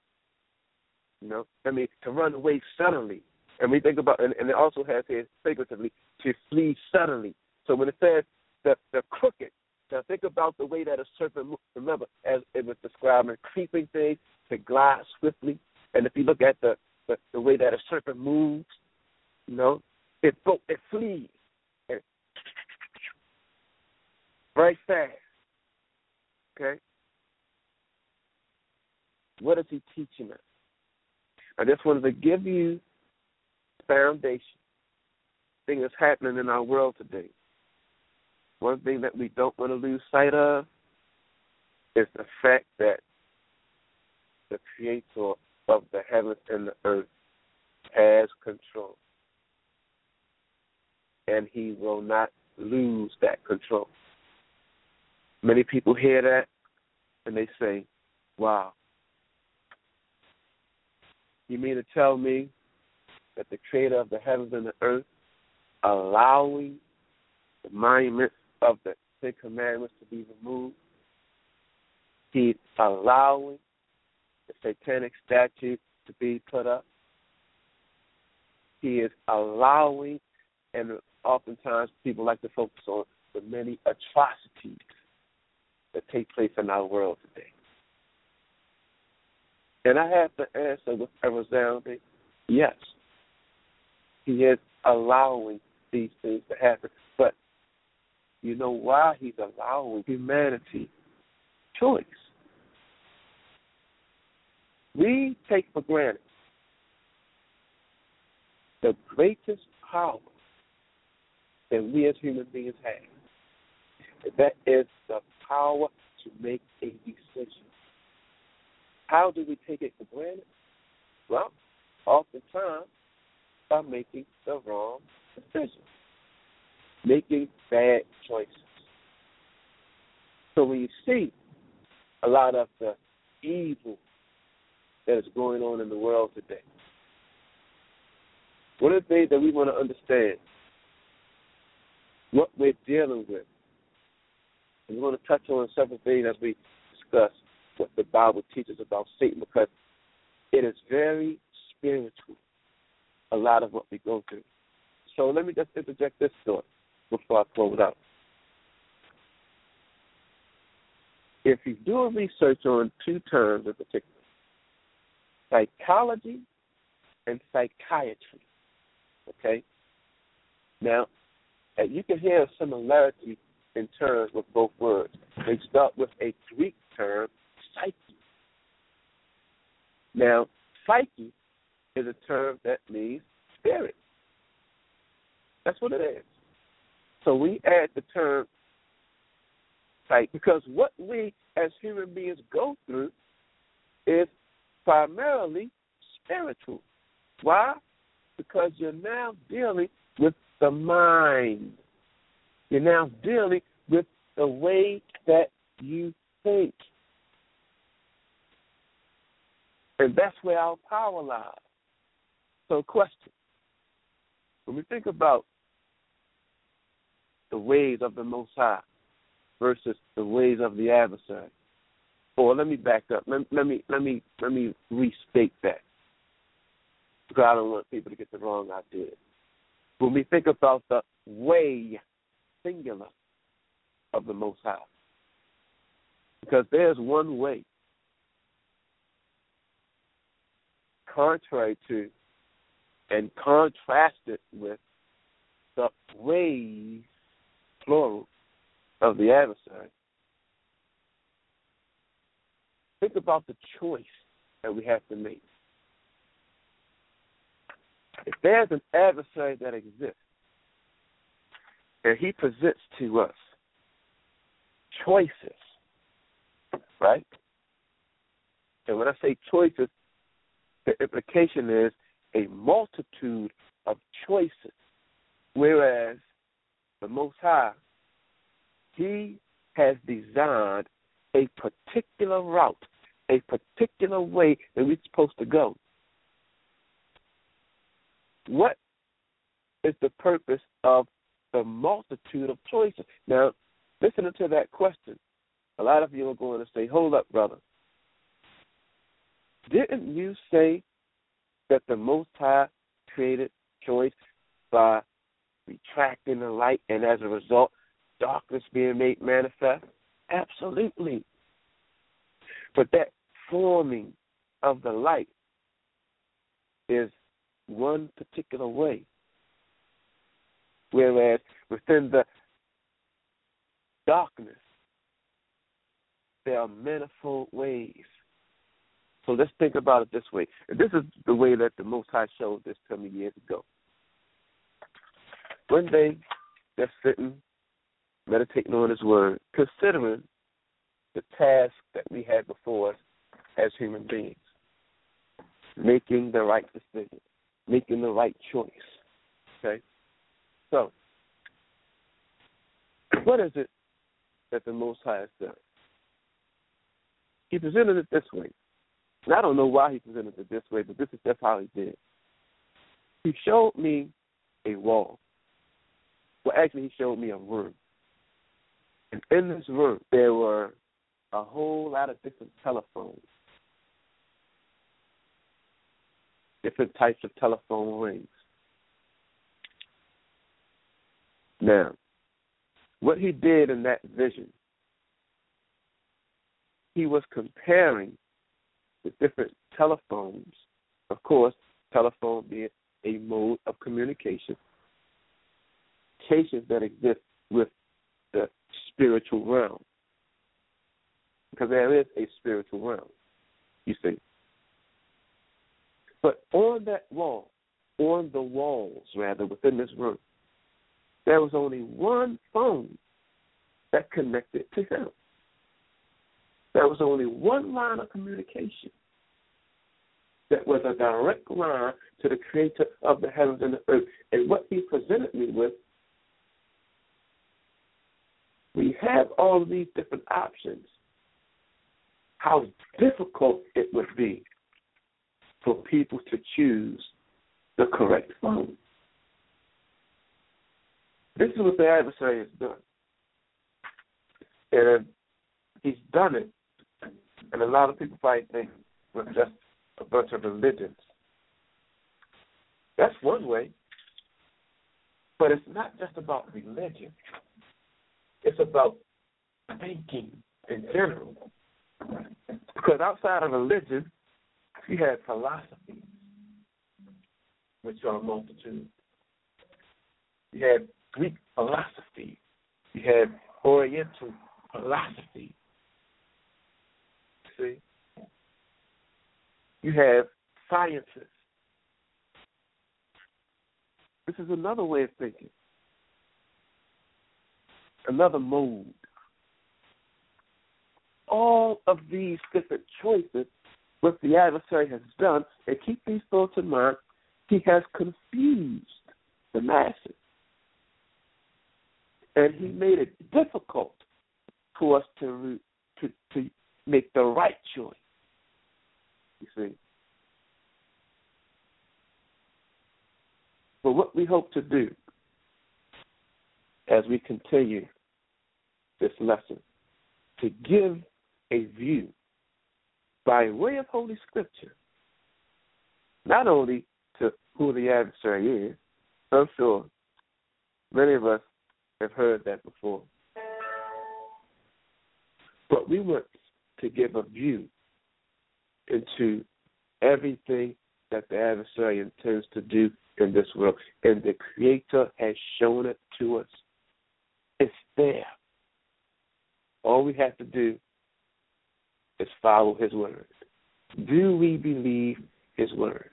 I mean, to run away suddenly. And we think about, and it also has here figuratively, to flee suddenly. So when it says the crooked. Now think about the way that a serpent moves. Remember, as it was describing creeping things to glide swiftly. And if you look at the way that a serpent moves, it flees and very fast. Okay? What is he teaching us? I just wanted to give you foundation, thing that's happening in our world today. One thing that we don't want to lose sight of is the fact that the Creator of the heavens and the earth has control. And he will not lose that control. Many people hear that and they say, wow, you mean to tell me that the Creator of the heavens and the earth allowing the monuments of the Ten Commandments to be removed? He's allowing the satanic statue to be put up. He is allowing, and oftentimes people like to focus on the many atrocities that take place in our world today. And I have to answer with a resounding yes. He is allowing these things to happen. But you know why he's allowing humanity choice? We take for granted the greatest power that we as human beings have. That is the power to make a decision. How do we take it for granted? Well, oftentimes by making the wrong decisions, making bad choices. So when you see a lot of the evil that is going on in the world today, one of the things that we want to understand, what we're dealing with, and we want to touch on several things as we discuss what the Bible teaches about Satan, because it is very spiritual, a lot of what we go through. So let me just interject this thought before I close out. If you do a research on two terms in particular, psychology and psychiatry, okay? Now, you can hear a similarity in terms with both words. They start with a Greek term, psyche. Now, psyche is a term that means spirit. That's what it is. So we add the term psyche because what we as human beings go through is primarily spiritual. Why? Because you're now dealing with the mind. You're now dealing with the way that you think. And that's where our power lies. So question, when we think about the ways of the Most High versus the ways of the adversary, or let me back up. Let me restate that, because I don't want people to get the wrong idea. When we think about the way, singular, of the Most High, because there's one way, contrary to and contrasted with the ways, plural, of the adversary. Think about the choice that we have to make. If there's an adversary that exists, and he presents to us choices, right? And when I say choices, the implication is a multitude of choices, whereas the Most High, he has designed a particular route, a particular way that we're supposed to go. What is the purpose of the multitude of choices? Now, listening to that question, a lot of you are going to say, hold up, brother. Didn't you say that the Most High created choice by retracting the light, and as a result, darkness being made manifest? Absolutely. But that forming of the light is one particular way. Whereas within the darkness, there are manifold ways. So let's think about it this way. And this is the way that the Most High showed this to me years ago. One day, just sitting, meditating on His Word, considering the task that we had before us as human beings, making the right decision, making the right choice. Okay? So, what is it that the Most High has done? He presented it this way. And I don't know why He presented it this way, but this is just how He did. He showed me a wall. Well, actually, He showed me a room. And in this room, there were a whole lot of different telephones, different types of telephone rings. Now, what He did in that vision, He was comparing the different telephones, of course, telephone being a mode of communication that exist with the spiritual realm. Because there is a spiritual realm, you see. But on that wall, on the walls, rather, within this room, there was only one phone that connected to Him. There was only one line of communication that was a direct line to the Creator of the heavens and the earth. And what He presented me with, we have all of these different options. How difficult it would be for people to choose the correct phone. This is what the adversary has done. And he's done it. And a lot of people probably think we're just a bunch of religions. That's one way. But it's not just about religion. It's about thinking in general. Because outside of religion, you had philosophies, which are a multitude. You had Greek philosophy. You had Oriental philosophy. See? You have sciences. This is another way of thinking. Another mode. All of these different choices, what the adversary has done, and keep these thoughts in mind, he has confused the masses. And he made it difficult for us to make the right choice. You see? But what we hope to do as we continue this lesson, to give a view by way of Holy Scripture, not only to who the adversary is, I'm sure many of us have heard that before, but we want to give a view into everything that the adversary intends to do in this world. And the Creator has shown it to us. It's there. All we have to do is follow His word. Do we believe His word?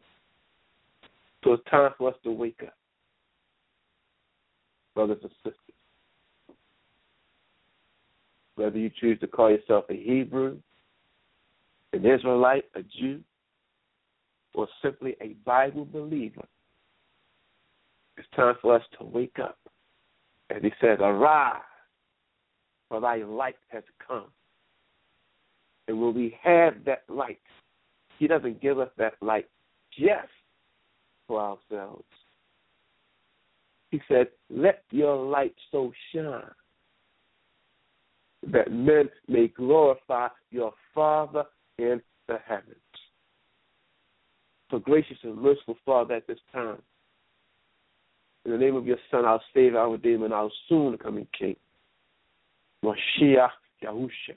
So it's time for us to wake up, brothers and sisters. Whether you choose to call yourself a Hebrew, an Israelite, a Jew, or simply a Bible believer, it's time for us to wake up. And He says, arise, for thy light has come. And when we have that light, He doesn't give us that light just for ourselves. He said, let your light so shine that men may glorify your Father in the heavens. So gracious and merciful Father, at this time, In the name of your Son, our Savior, our Redeemer, and our soon-coming King, Mashiach Yahushua.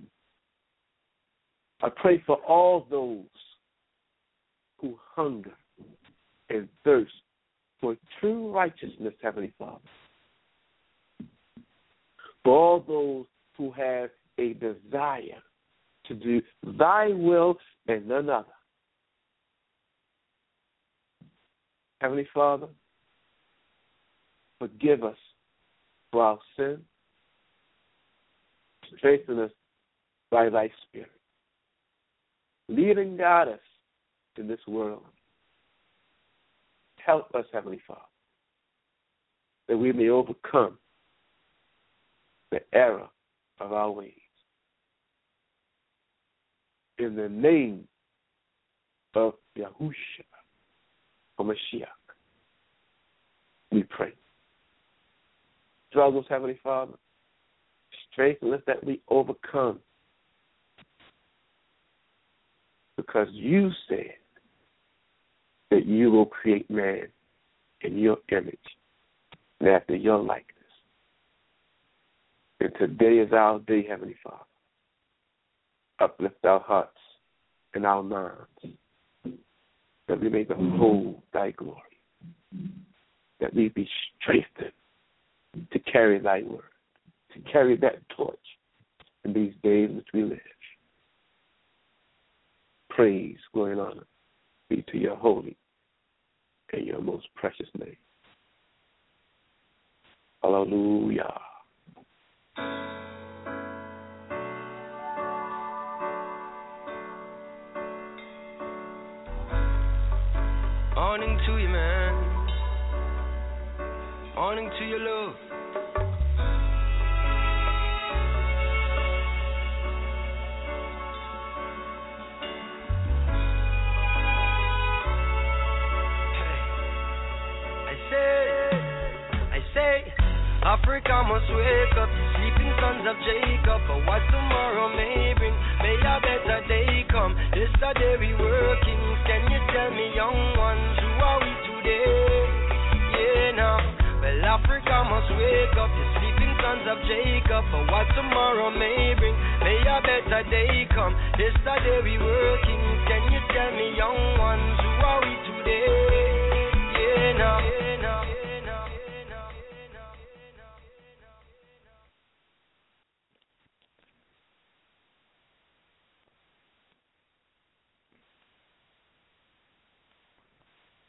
I pray for all those who hunger and thirst for true righteousness, Heavenly Father. For all those who have a desire to do thy will and none other. Heavenly Father, forgive us for our sin. Strengthen us by thy Spirit. Lead and guide us in this world. Help us, Heavenly Father, that we may overcome the error of our ways. In the name of Yahushua HaMashiach, we pray. Struggles, Heavenly Father, strengthen us that we overcome. Because you said that you will create man in your image and after your likeness. And today is our day, Heavenly Father. Uplift our hearts and our minds that we may behold thy glory, that we be strengthened to carry thy word, to carry that torch in these days which we live. Praise, glory, and honor be to your holy and your most precious name. Hallelujah. Morning to you, man. Morning to your love. Africa must wake up, sleeping sons of Jacob. But what tomorrow may bring, may a better day come. Yesterday we working, can you tell me, young ones, who are we today? Yeah, now, well, Africa must wake up, the sleeping sons of Jacob. But what tomorrow may bring, may a better day come. Yesterday we working, can you tell me, young ones, who are we today? Yeah, now.